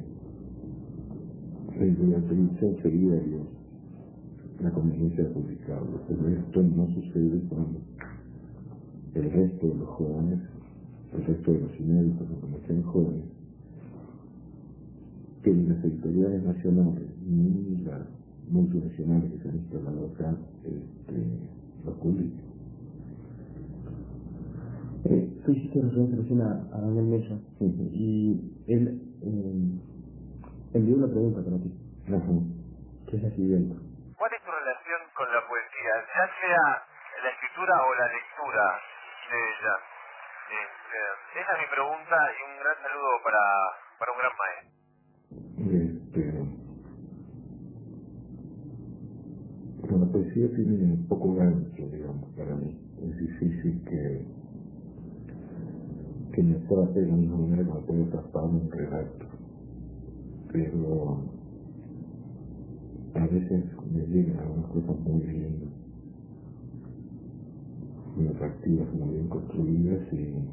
la televisión sería Dios, la conveniencia de publicarlo, pero esto no sucede cuando el resto de los jóvenes, el resto de los inéditos o como sean jóvenes, que ni las editoriales nacionales ni las multinacionales que se han instalado acá este, los publican. Eh, tú hiciste referencia recién a, a Daniel Mesa, Sí, sí. y él eh, envió una pregunta para ti, Ajá. que es la siguiente. ¿Cuál es tu relación con la poesía, ya sea la escritura o la lectura de ella? Este, esa es mi pregunta y un gran saludo para, para un gran maestro. Este, pero la poesía tiene un poco gancho, digamos, para mí. Es difícil que, que me trate de la misma manera que me puedo atrapar un relato. Pero a veces me llegan algunas cosas muy lindas, muy atractivas, muy bien construidas y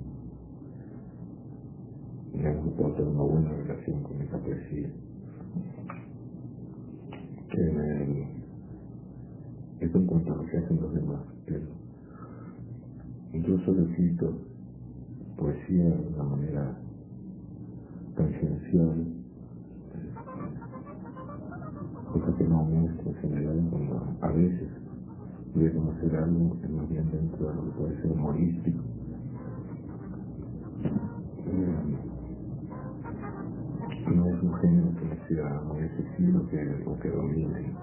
me gusta tener una buena relación con esa poesía. En el, esto en cuanto a lo que hacen los demás, pero yo solo escrito poesía de una manera tangencial, cosa que no muestro en general cuando a veces voy a conocer algo que más bien dentro de lo que puede ser humorístico. Eh, no es un género que me sea muy excesivo que, o que domine.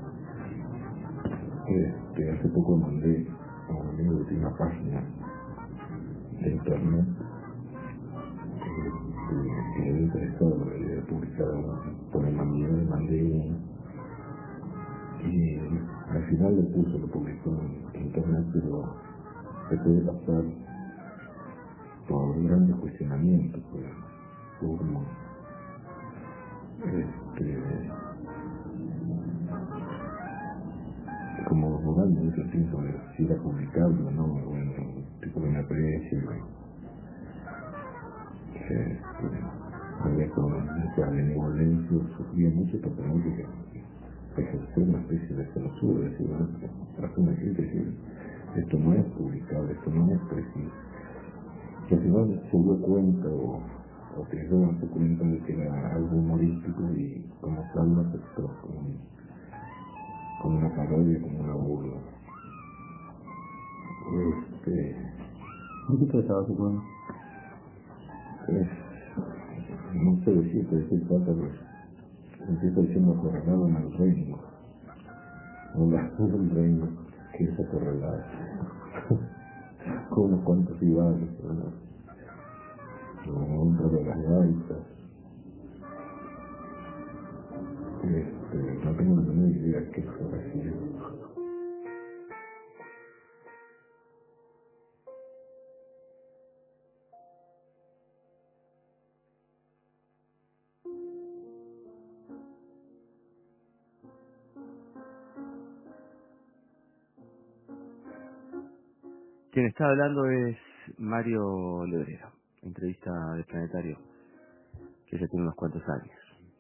Este, hace poco mandé a un amigo que tiene una página de internet eh, que le interesó de publicar un poema mío, le mandé uno y al final le puso, lo publicó en internet, pero se puede pasar por grandes cuestionamientos, pues, como este, como moralmente pienso si era publicable o no, bueno, un tipo que me aprecia, este, había con mucha benevolencia, sufría mucho totalmente que ejercer una especie de censura, decir, bueno, hace una gente decir, esto no es publicable, esto no es preciso. Que al final se dio cuenta o, o creyó darse cuenta de que era algo humorístico y como tal lo aceptó como, como una parodia, como una burla. Este, ¿De qué trataba tu poema? es, no sé decir, pero decir trata, pues, empieza diciendo acorralado en el reino, o la un reino que es acorralado, con unos cuantos rivales, ¿verdad? Uno de las gaitas. Este, no tengo la menor idea qué fue así. Quien está hablando es Mario Lebrera, entrevista de Planetario, que ya tiene unos cuantos años.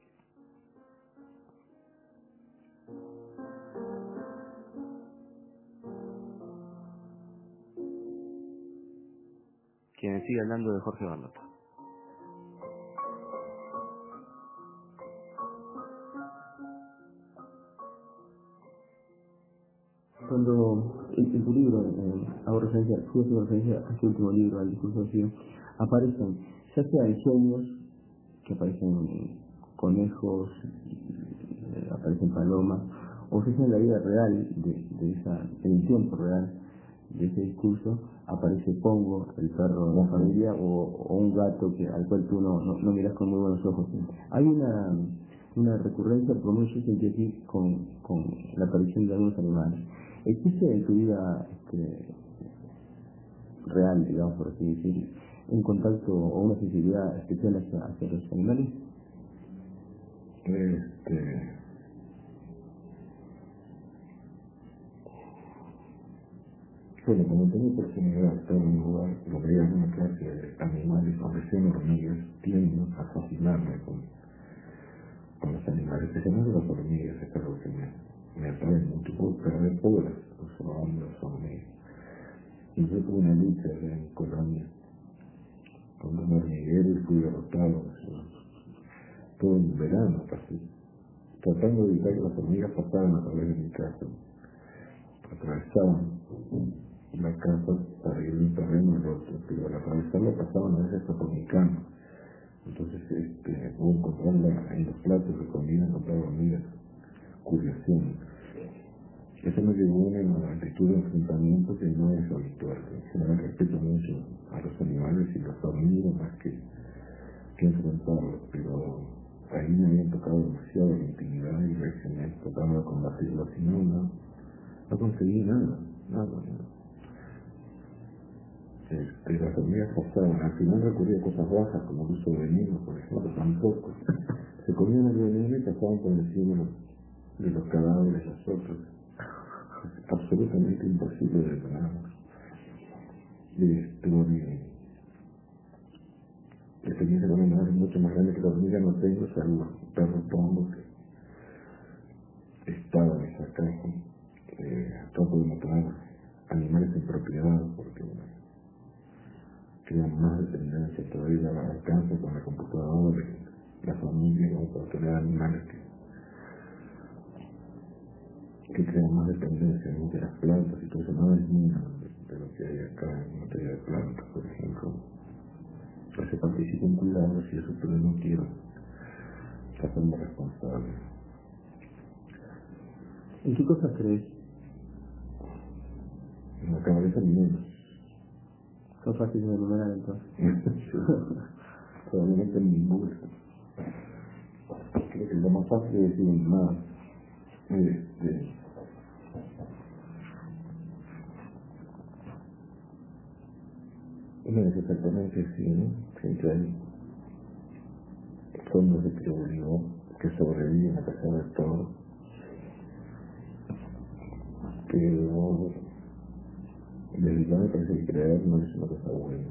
Quien sigue hablando de Jorge Barlota. Cuando en, en tu libro, eh, hago referencia, fui haciendo referencia a este último libro, al discurso vacío, aparecen, ya sea en sueños, que aparecen conejos, eh, aparecen palomas, o si es en la vida real, de, de esa, en el tiempo real de ese discurso, aparece Pongo, el perro de la familia, o, o un gato que al cual tú no, no, no miras con muy buenos ojos. Hay una, una recurrencia, por lo menos yo sentí aquí, con, con la aparición de algunos animales. ¿Existe en tu vida este, real, digamos, por así decir, un contacto o una sensibilidad especial hacia, hacia los animales? Este, bueno, como tengo oportunidad de estar en un lugar, lo veía en una clase de animales, recién hormigas, tiendo a fascinarme con, con los animales, especialmente las hormigas, es algo que me, me atrae mucho, puedo perder horas observando las hormigas. Y yo tuve una lucha allá en Colombia, con un hormiguero y fui derrotado, todo un verano casi, tratando de evitar que las hormigas pasaran a través de mi casa, atravesaban la casa para ir de un terreno al otro, pero al atravesarla pasaban a veces por mi cama. Entonces, este, puedo encontrarla en los platos de comida, encontrar hormigas, curiosín. Eso me llevó a una actitud de enfrentamiento que no es habitual. En general respeto mucho a los animales y los admiro más que, que enfrentarlos, pero ahí me habían tocado demasiado la intimidad y reaccioné tratando de combatirlo, así no, no, no conseguí nada, nada, nada. Este, las hormigas pasaban, al final recurría a cosas bajas como el uso de veneno, por ejemplo, tampoco. Se comían el veneno y pasaban por encima de los cadáveres los otros. Es absolutamente imposible de detenerlos. Estuve experiencia con animales mucho más grande que la hormiga no tengo, salvo un perro pombo que estaba en esa casa. Eh, trato de matar animales en propiedad porque bueno, crean más dependencia todavía al alcance con la computadora y la familia, vamos a tener animales que que crean más dependencia, ¿no?, de las plantas y todo eso. Nada es mío de, de lo que hay acá en materia de plantas, por ejemplo. Se participa en cuidados y eso, pero no quiero hacerme responsable. ¿En qué cosas crees? En la cabeza menos. Son fáciles de enumerar entonces. Probablemente en ninguna. Creo que lo más fácil es decir más. Este, no es exactamente así, ¿no? Siempre hay fondos de credibilidad que sobreviven a pesar de todo. Pero desde ya me parece que creer no es una cosa buena.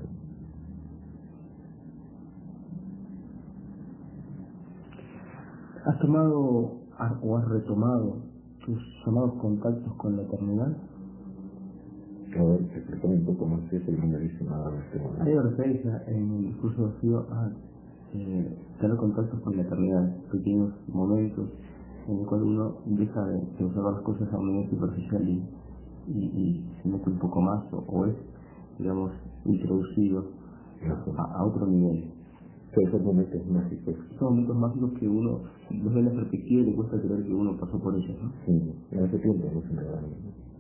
¿Has tomado o has retomado tus llamados contactos con la eternidad? A ver, explícame un poco más eso, no me dice nada de este momento. Hay referencia en el discurso de Fío a eh, tener contactos con la eternidad, pequeños momentos en el cual uno deja de, de observar las cosas a un nivel superficial y, y, y se mete un poco más o, o es, digamos, introducido a, a otro nivel. Pero esos momentos mágicos. Son momentos mágicos que uno los ve en la perspectiva y le cuesta creer que uno pasó por ellos, ¿no? Sí, en ese tiempo no se me da.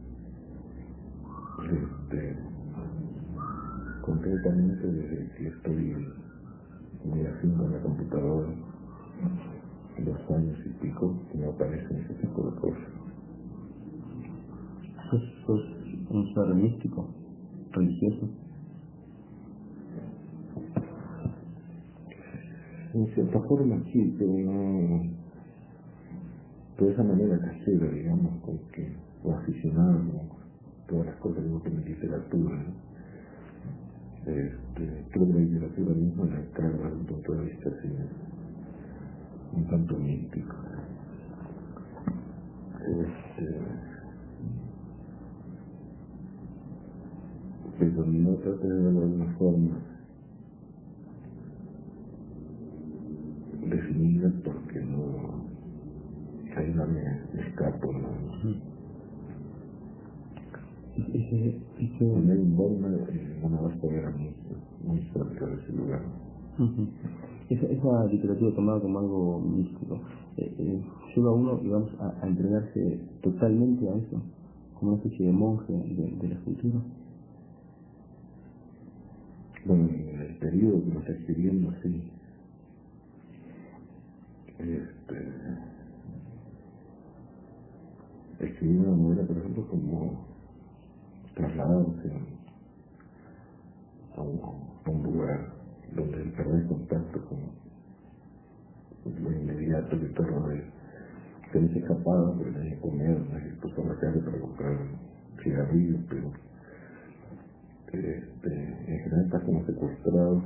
Este, concretamente desde que estoy muy haciendo en la computadora, dos años y pico, que me aparecen ese tipo de cosas. ¿Sos, sos un ser místico, religioso? En cierta forma sí, pero no de esa manera casera, digamos, con que, o aficionado, ¿no?, todas las cosas que me literatura, ¿no? Este, creo que la literatura misma la encarga desde un punto de vista así, un tanto místico. Este, pero no trato de verlo de alguna forma definida porque no, ahí no me, me escapo, ¿no? Ese, ese... En el Borna eh, no me vas a ver muy, muy cerca de ese lugar. Uh-huh. Esa, esa literatura tomada como algo místico eh, eh, lleva a uno, digamos, a, a entregarse totalmente a eso, como una especie de monje de, de la escultura. Bueno, en el periodo que me está escribiendo, sí. Este, escribí una novela, por ejemplo, como trasladarse a un, a un lugar donde el perder contacto con lo inmediato que te rodea. Tenés escapado, pero tenés que comer, tenés que cruzar la calle para comprar cigarrillos, pero este, en general estás como secuestrado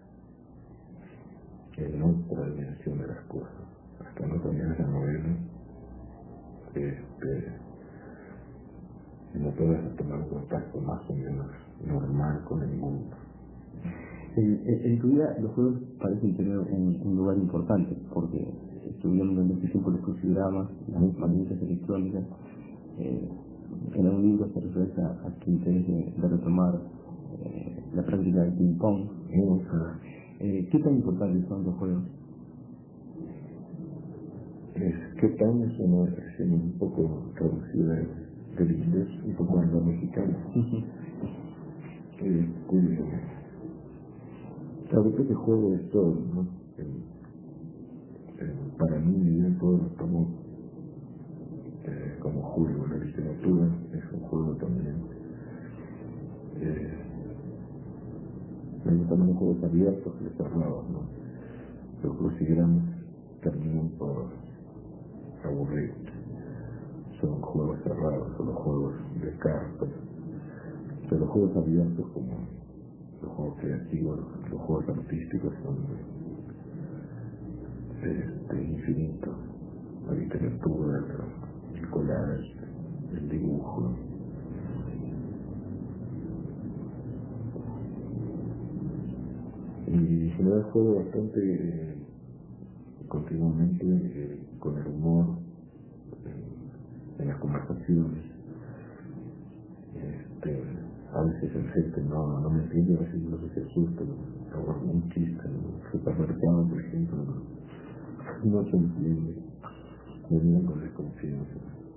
en otra dimensión de las cosas. Hasta no terminas la novela, este, no puedes tomar un contacto más o menos normal con el mundo. En, en, en tu vida los juegos parecen tener un, un lugar importante, porque estuvieron durante este tiempo los crucigramas, las herramientas electrónicas. Eh, en un libro se refiere a, a tu interés de, de retomar eh, la práctica del ping-pong. Eh, ¿Qué tan importantes son los juegos? Es que tan es una expresión un poco traducida del inglés, un poco a la mexicana. eh, Sabe que juego es todo, ¿no? El, el, para mí, Miguel, todo lo tomo eh, como juego. La literatura es un juego también. Eh, me gustan los juegos abiertos y cerrados, ¿no? Los juegos grandes terminan por aburrir. Son juegos cerrados, son los juegos de cartas. Pero los juegos abiertos, como los juegos creativos, los juegos artísticos, son este, infinitos. La literatura, el collage, el dibujo. Y se me da juego bastante eh, continuamente eh, con el humor en, en las conversaciones. Este, a veces el jefe no, no me entiende, a veces no se asusta, hago algún chiste, el supermercado, por ejemplo, no, no se entiende, me miran con desconfianza.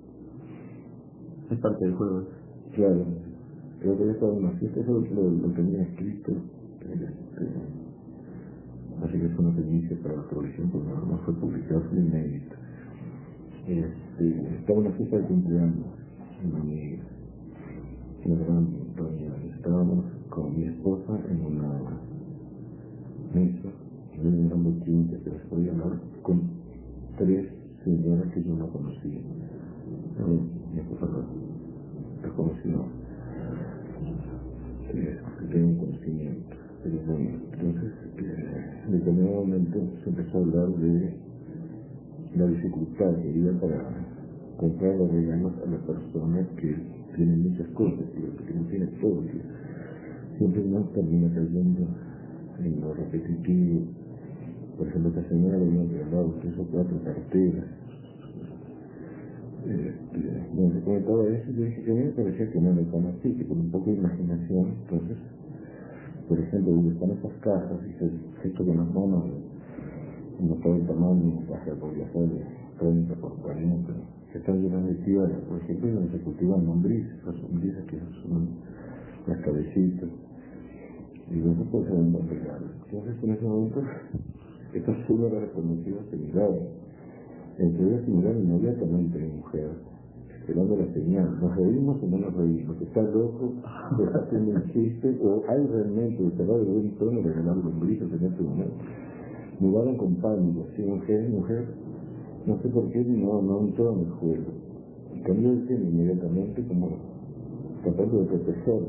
Es parte del juego. Claro, creo que estaba en una fiesta, eso lo, lo tenía escrito, este, así que eso no se inicia para la televisión, porque no, no fue publicado, fue inédito. Este, estaba en una fiesta de cumpleaños, mi una gran reunión. Estábamos con mi esposa en una mesa, y yo mirando quince que les podía hablar con tres señoras que yo no conocía. Pero mi esposa las conoció, que tenía conocimiento. Pero bueno, entonces, eh, en determinado momento se empezó a hablar de la dificultad que había para comprar los regalos a las personas que tienen muchas cosas, y que no tienen todo, que siempre uno termina cayendo en lo repetitivo. Por ejemplo, esta señora le habían regalado tres o cuatro carteras. Este, bueno, se comentaba eso, y yo dije que a mí me parecía que no era tan así, que con un poco de imaginación, entonces, por ejemplo, donde están esas cajas, y se gesto con las manos, no todo el tamaño, baja podría ser de treinta por cuarenta, que están llenas de tierra, por ejemplo, y donde se cultivan lombrices, las lombrices que son las cabecitas, y eso puede ser un buen regalo. Entonces, en ese momento, esta señora reconocida se miraba, entonces se miraba inmediatamente a mi mujer, esperando la señal. ¿Nos reímos o no nos reímos? ¿Está loco? ¿Está haciendo un chiste? ¿O hay realmente de cerrar de un tono regalar lombrices en este momento? Miraron con pánico, así, mujer, mujer, no sé por qué, no, no entró en el juego. Y cambió el tema inmediatamente, como tratando de protegerla.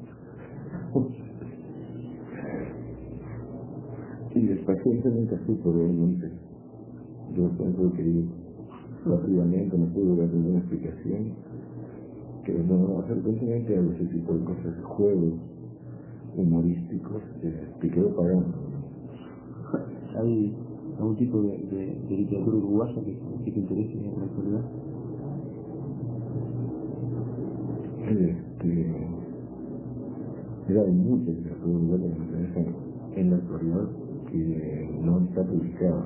Y el paciente nunca supo realmente. Yo pienso que rápidamente no pude dar ninguna explicación, que no, frecuentemente a ese tipo de cosas, juegos humorísticos, eh, te quedo pagando. ¿Hay algún tipo de, de, de literatura uruguaya que, que te interese en la actualidad? Este, mira, hay mucha literatura uruguaya que me interesa en la actualidad que no está publicada.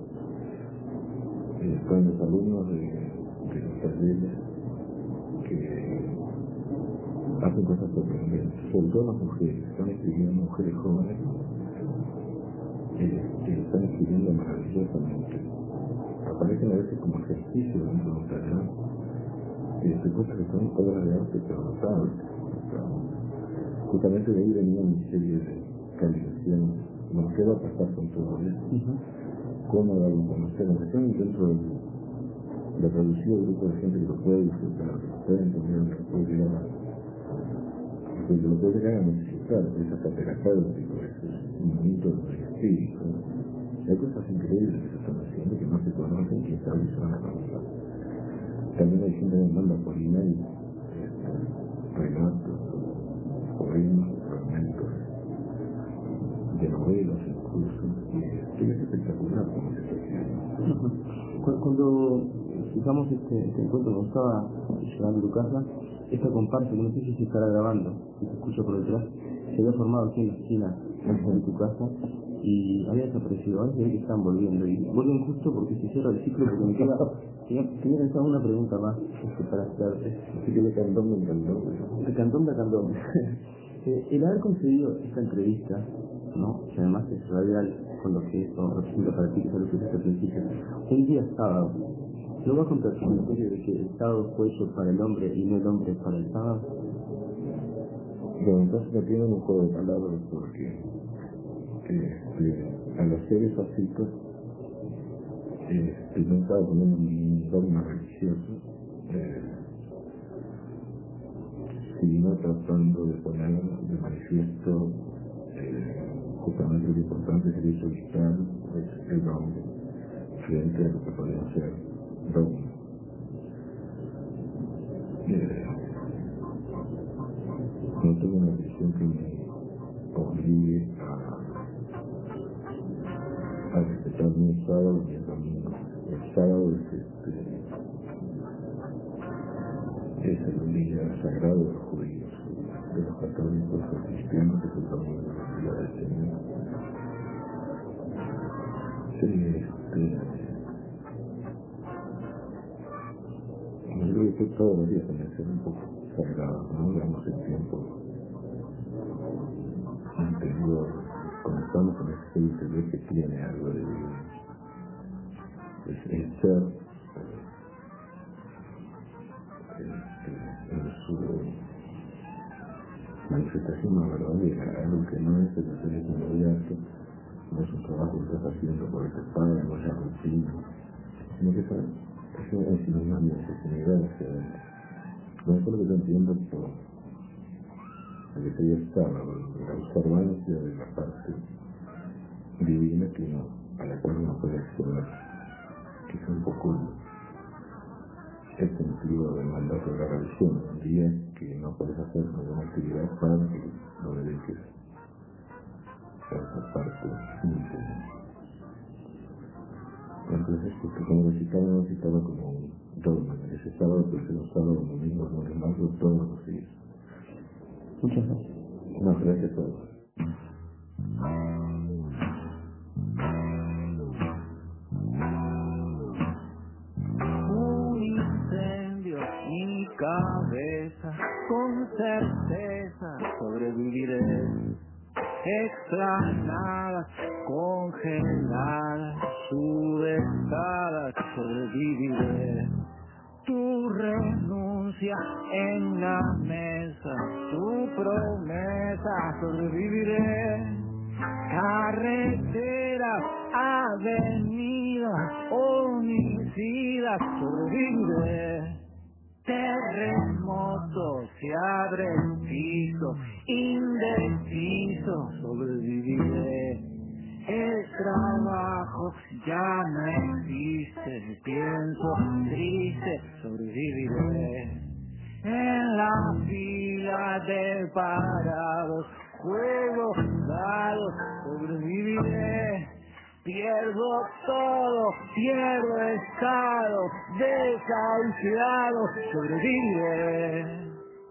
Eh, están los alumnos de, de los talleres que hacen cosas sorprendentes, sobre todo las mujeres, están escribiendo mujeres jóvenes. Eh, que están escribiendo maravillosamente. Aparecen a veces como ejercicio dentro de un taller, este, cosas que son obras de arte pero notables. Justamente de ahí venía mi serie de calificaciones. ¿No? ¿Qué va a pasar con todo esto? Uh-huh. ¿Cómo dar a conocer? La cuestión dentro de la traducción del grupo de gente que lo puede disfrutar, que lo puede entender, que lo puede llegar a, que lo puede llegar a necesitar, es hasta terapéutico, es un momento de espíritu. Hay cosas increíbles que se están haciendo que no se conocen, que sabe se van a conocer. También hay gente que me manda por email este, relatos, poemas, fragmentos de novelas incluso, y es espectacular como se está haciendo. Cuando se fijamos este, este encuentro cuando estaba llegando a tu casa, esta comparsa, que no sé si se estará grabando, si se escucha por detrás, se había formado aquí en la esquina de tu casa y había desaparecido. Ahora se ve que están volviendo y vuelven justo porque se cierra el ciclo, porque me queda, tenía, tenía pensado una pregunta más este, para hacerte. Así que de cantón en cantón. De cantón a cantón. eh, el haber conseguido esta entrevista, ¿no? Que además es radial con lo que eso representa para ti, que es lo que dijiste al principio, un día sábado, ¿no va contra tu criterio de que el sábado fue hecho para el hombre y no el hombre para el sábado? Bueno, entonces me tienen un juego de palabras porque eh, al hacer esas citas eh, no estaba poniendo ningún dogma religioso, eh, sino tratando de poner de manifiesto eh, justamente lo importante es el hecho vital, es el hombre, frente a lo que podría ser dogma. Eh, no tengo una visión que me obligue a, a respetar ni el sábado ni el domingo. El sábado es, este, es el día sagrado de los judíos, de los católicos, de los cristianos, que es el domingo de la vida del Señor. Este, yo creo que todos los días deben ser un poco sagrados, no digamos el tiempo interior, cuando estamos en ese interior que tiene algo de vida. Es el ser este, en su manifestación más verdadera, algo que no es el hacer inmediato, no es un trabajo que estás haciendo por este padre, no es la rutina, sino que es en sí misma mi necesidad hacia adentro. No es lo que yo entiendo por lo que sería el sábado, la observancia de la parte divina que uno, a la cual uno puede acceder, que es un poco el sentido del mandato de la religión. Un día que no puedes hacer ninguna actividad para que lo dediques a esa parte íntima. Entonces, pues, como lo citaba, lo citaba como un dogma. Ese sábado puede ser un sábado, un domingo, un lunes, todos los días. Muchas gracias. No, gracias a todos. Un incendio en mi cabeza, con certeza sobreviviré. Explanadas, congeladas, subestadas, sobreviviré. Tu renuncia en la mesa, tu promesa, sobreviviré. Carreteras, avenidas, homicidas, sobreviviré. Terremoto, se abre el piso, indeciso, sobreviviré. El trabajo ya no existe, pienso triste, sobreviviré. En la fila de parados, juegos dados, sobreviviré. Pierdo todo, pierdo estado, desahuciado, sobreviviré.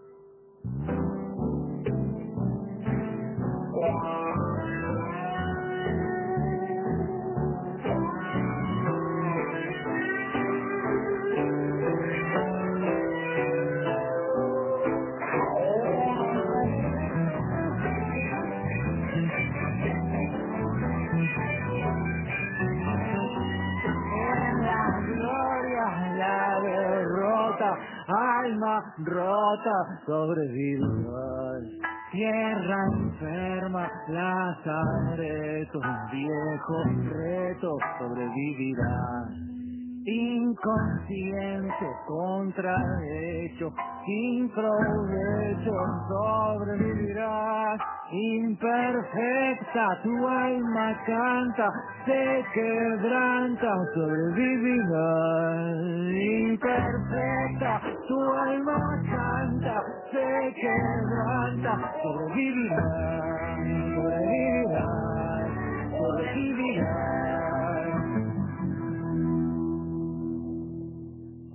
Alma rota, sobrevivirás. Tierra enferma, lazareto, viejo reto, sobrevivirás. Inconsciente, contrahecho, sin provecho, sobrevivirás. Imperfecta, tu alma canta, se quebranta, sobrevivirás. Imperfecta, tu alma canta, se quebranta, sobrevivirás. Sobrevivirás, sobrevivirás.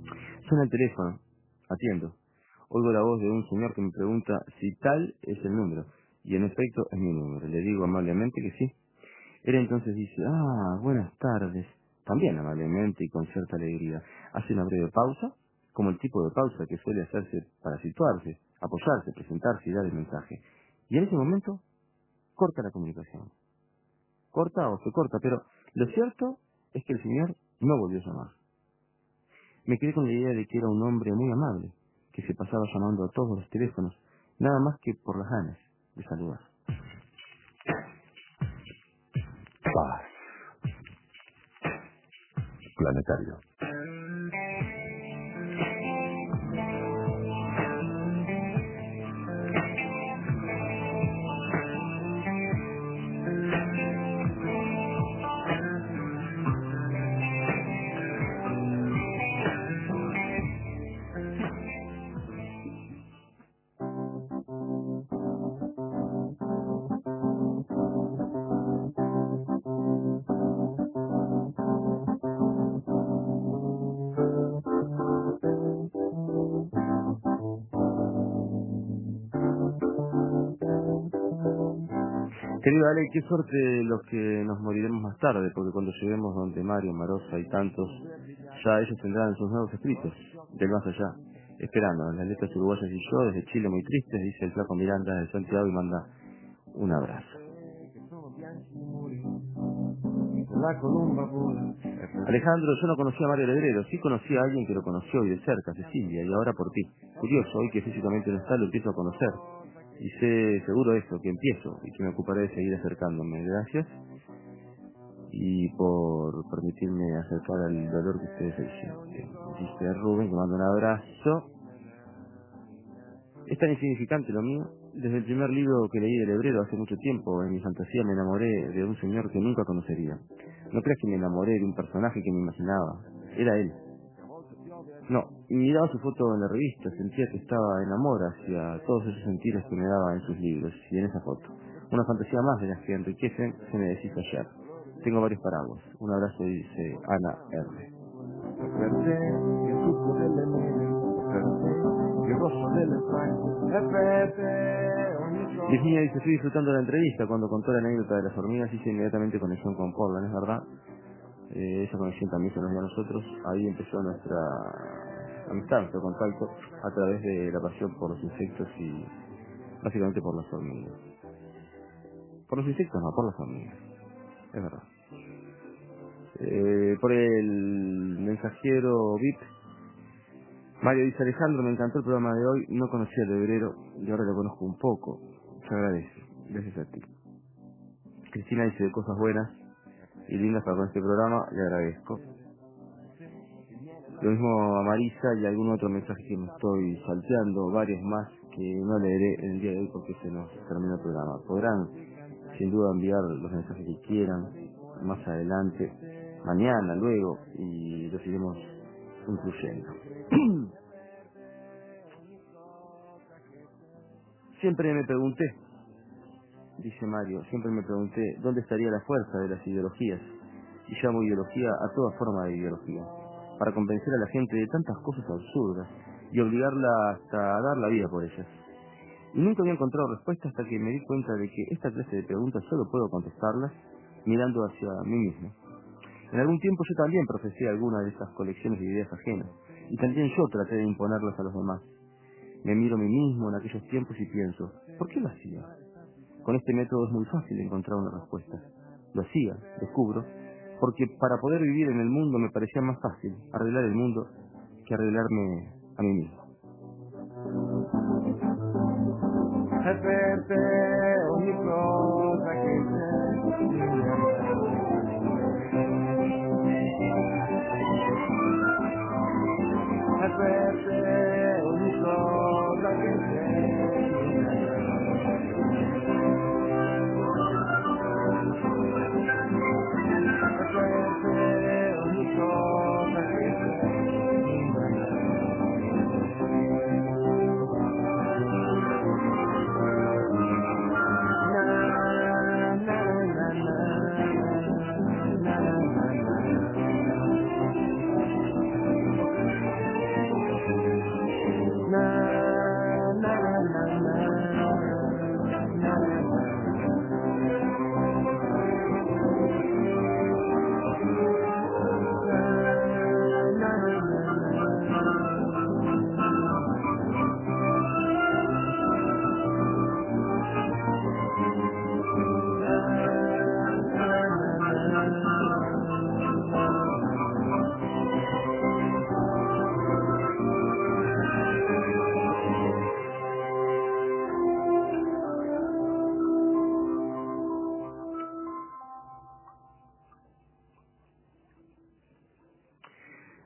Suena el teléfono. Atiendo. Oigo la voz de un señor que me pregunta si tal es el número. Y en efecto es mi número. Le digo amablemente que sí. Él entonces dice, ah, buenas tardes. También amablemente y con cierta alegría. Hace una breve pausa, como el tipo de pausa que suele hacerse para situarse, apoyarse, presentarse y dar el mensaje. Y en ese momento, corta la comunicación. Corta o se corta, pero lo cierto es que el señor no volvió a llamar. Me quedé con la idea de que era un hombre muy amable, que se pasaba llamando a todos los teléfonos, nada más que por las ganas de saludar. Paz. Planetario. Querido Ale, qué suerte los que nos moriremos más tarde, porque cuando lleguemos donde Mario, Marosa y tantos, ya ellos tendrán sus nuevos escritos, del más allá, esperando, las letras uruguayas y yo, desde Chile muy tristes, dice el flaco Miranda de Santiago y manda un abrazo. Alejandro, yo no conocía a Mario Lebrero, sí conocí a alguien que lo conoció y de cerca, Cecilia, y ahora por ti. Curioso, hoy que físicamente no está, lo empiezo a conocer. Y sé seguro esto, que empiezo y que me ocuparé de seguir acercándome. Gracias. Y por permitirme acercar al dolor que ustedes hicieron. Dice Rubén, que mando un abrazo. Es tan insignificante lo mío. Desde el primer libro que leí del Lebrero hace mucho tiempo, en mi fantasía me enamoré de un señor que nunca conocería. No creas que me enamoré de un personaje que me imaginaba. Era él. No, y miraba su foto en la revista, sentía que estaba en amor hacia todos esos sentidos que me daba en sus libros y en esa foto. Una fantasía más de las que enriquecen, se me deshizo ayer. Tengo varios paraguas. Un abrazo, dice Ana R. Virginia dice, estoy disfrutando la entrevista. Cuando contó la anécdota de las hormigas hice inmediatamente conexión con Portland, es verdad. Eh, esa conexión también se nos dio a nosotros. Ahí empezó nuestra amistad, nuestro contacto a través de la pasión por los insectos y básicamente por las hormigas. Por los insectos no, por las hormigas. Es verdad. Eh, por el mensajero V I P, Mario dice, Alejandro, me encantó el programa de hoy. No conocía al Lebrero y ahora lo conozco un poco. Se agradece. Gracias a ti. Cristina dice de cosas buenas y lindas para con este programa. Le agradezco. Lo mismo a Marisa y algún otro mensaje que me estoy salteando, varios más que no leeré en el día de hoy porque se nos terminó el programa. Podrán sin duda enviar los mensajes que quieran más adelante, mañana, luego, y los iremos incluyendo. Siempre me pregunté, dice Mario, siempre me pregunté dónde estaría la fuerza de las ideologías, y llamo ideología a toda forma de ideología, para convencer a la gente de tantas cosas absurdas y obligarla hasta a dar la vida por ellas. Y nunca había encontrado respuesta hasta que me di cuenta de que esta clase de preguntas solo puedo contestarlas mirando hacia mí mismo. En algún tiempo yo también profesé alguna de estas colecciones de ideas ajenas, y también yo traté de imponerlas a los demás. Me miro a mí mismo en aquellos tiempos y pienso, ¿por qué lo hacía? Con este método es muy fácil encontrar una respuesta. Lo hacía, descubro, porque para poder vivir en el mundo me parecía más fácil arreglar el mundo que arreglarme a mí mismo.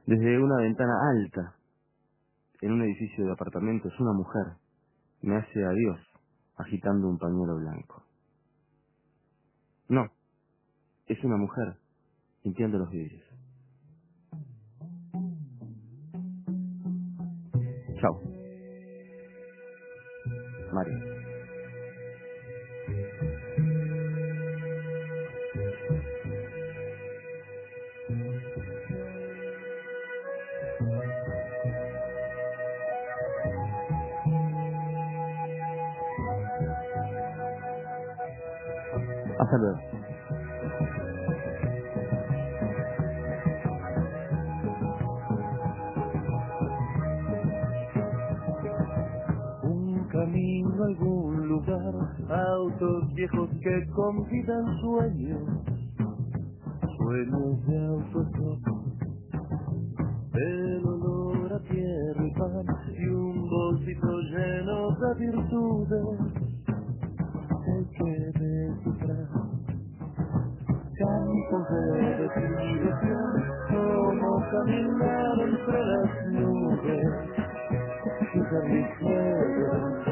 Desde una ventana alta, en un edificio de apartamentos, una mujer me hace adiós, agitando un pañuelo blanco. No, es una mujer limpiando los vidrios. Chao. Mario. Hasta luego. Un camino a algún lugar, autos viejos que convidan sueños, sueños de autostop, el olor a tierra y pan y un bolsito lleno de virtudes el que descifrar. Campos de desilusión, como caminar entre las nubes y ser ligero.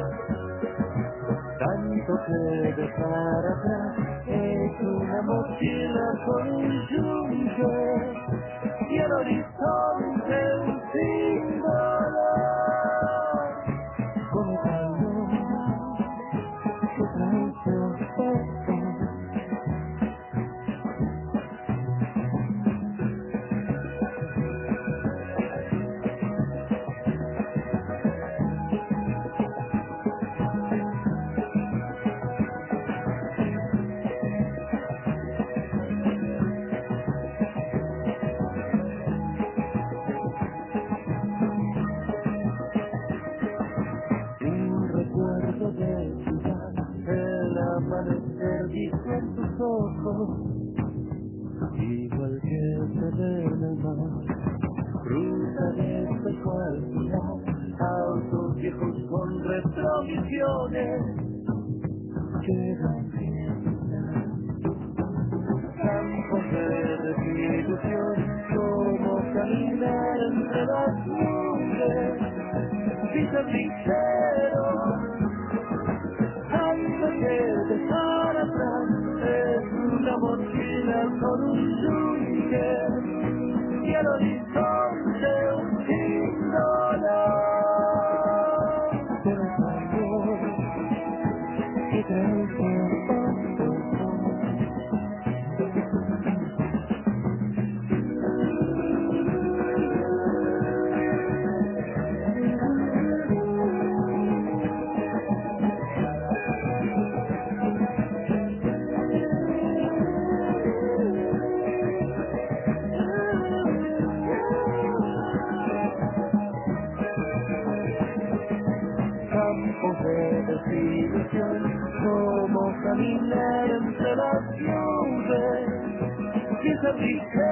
Tanto que dejar atrás es una mochila con un yunque y el horizonte un símbolo como calor que trae perfecto. Un recuerdo de ciudad, el amanecer dijo en tus ojos, igual que se ve en el mar. Ruta de este cual final, autos viejos con retrovisiones que dan fiesta. Campos de desilusión, como caminar entre las nubes y ser ligero. Tanto que dejar atrás es una mochila con un yunque y el horizonte un símbolo del calor que trae el tiempo. Campos de desilusión, como caminar entre las nubes y ser ligero.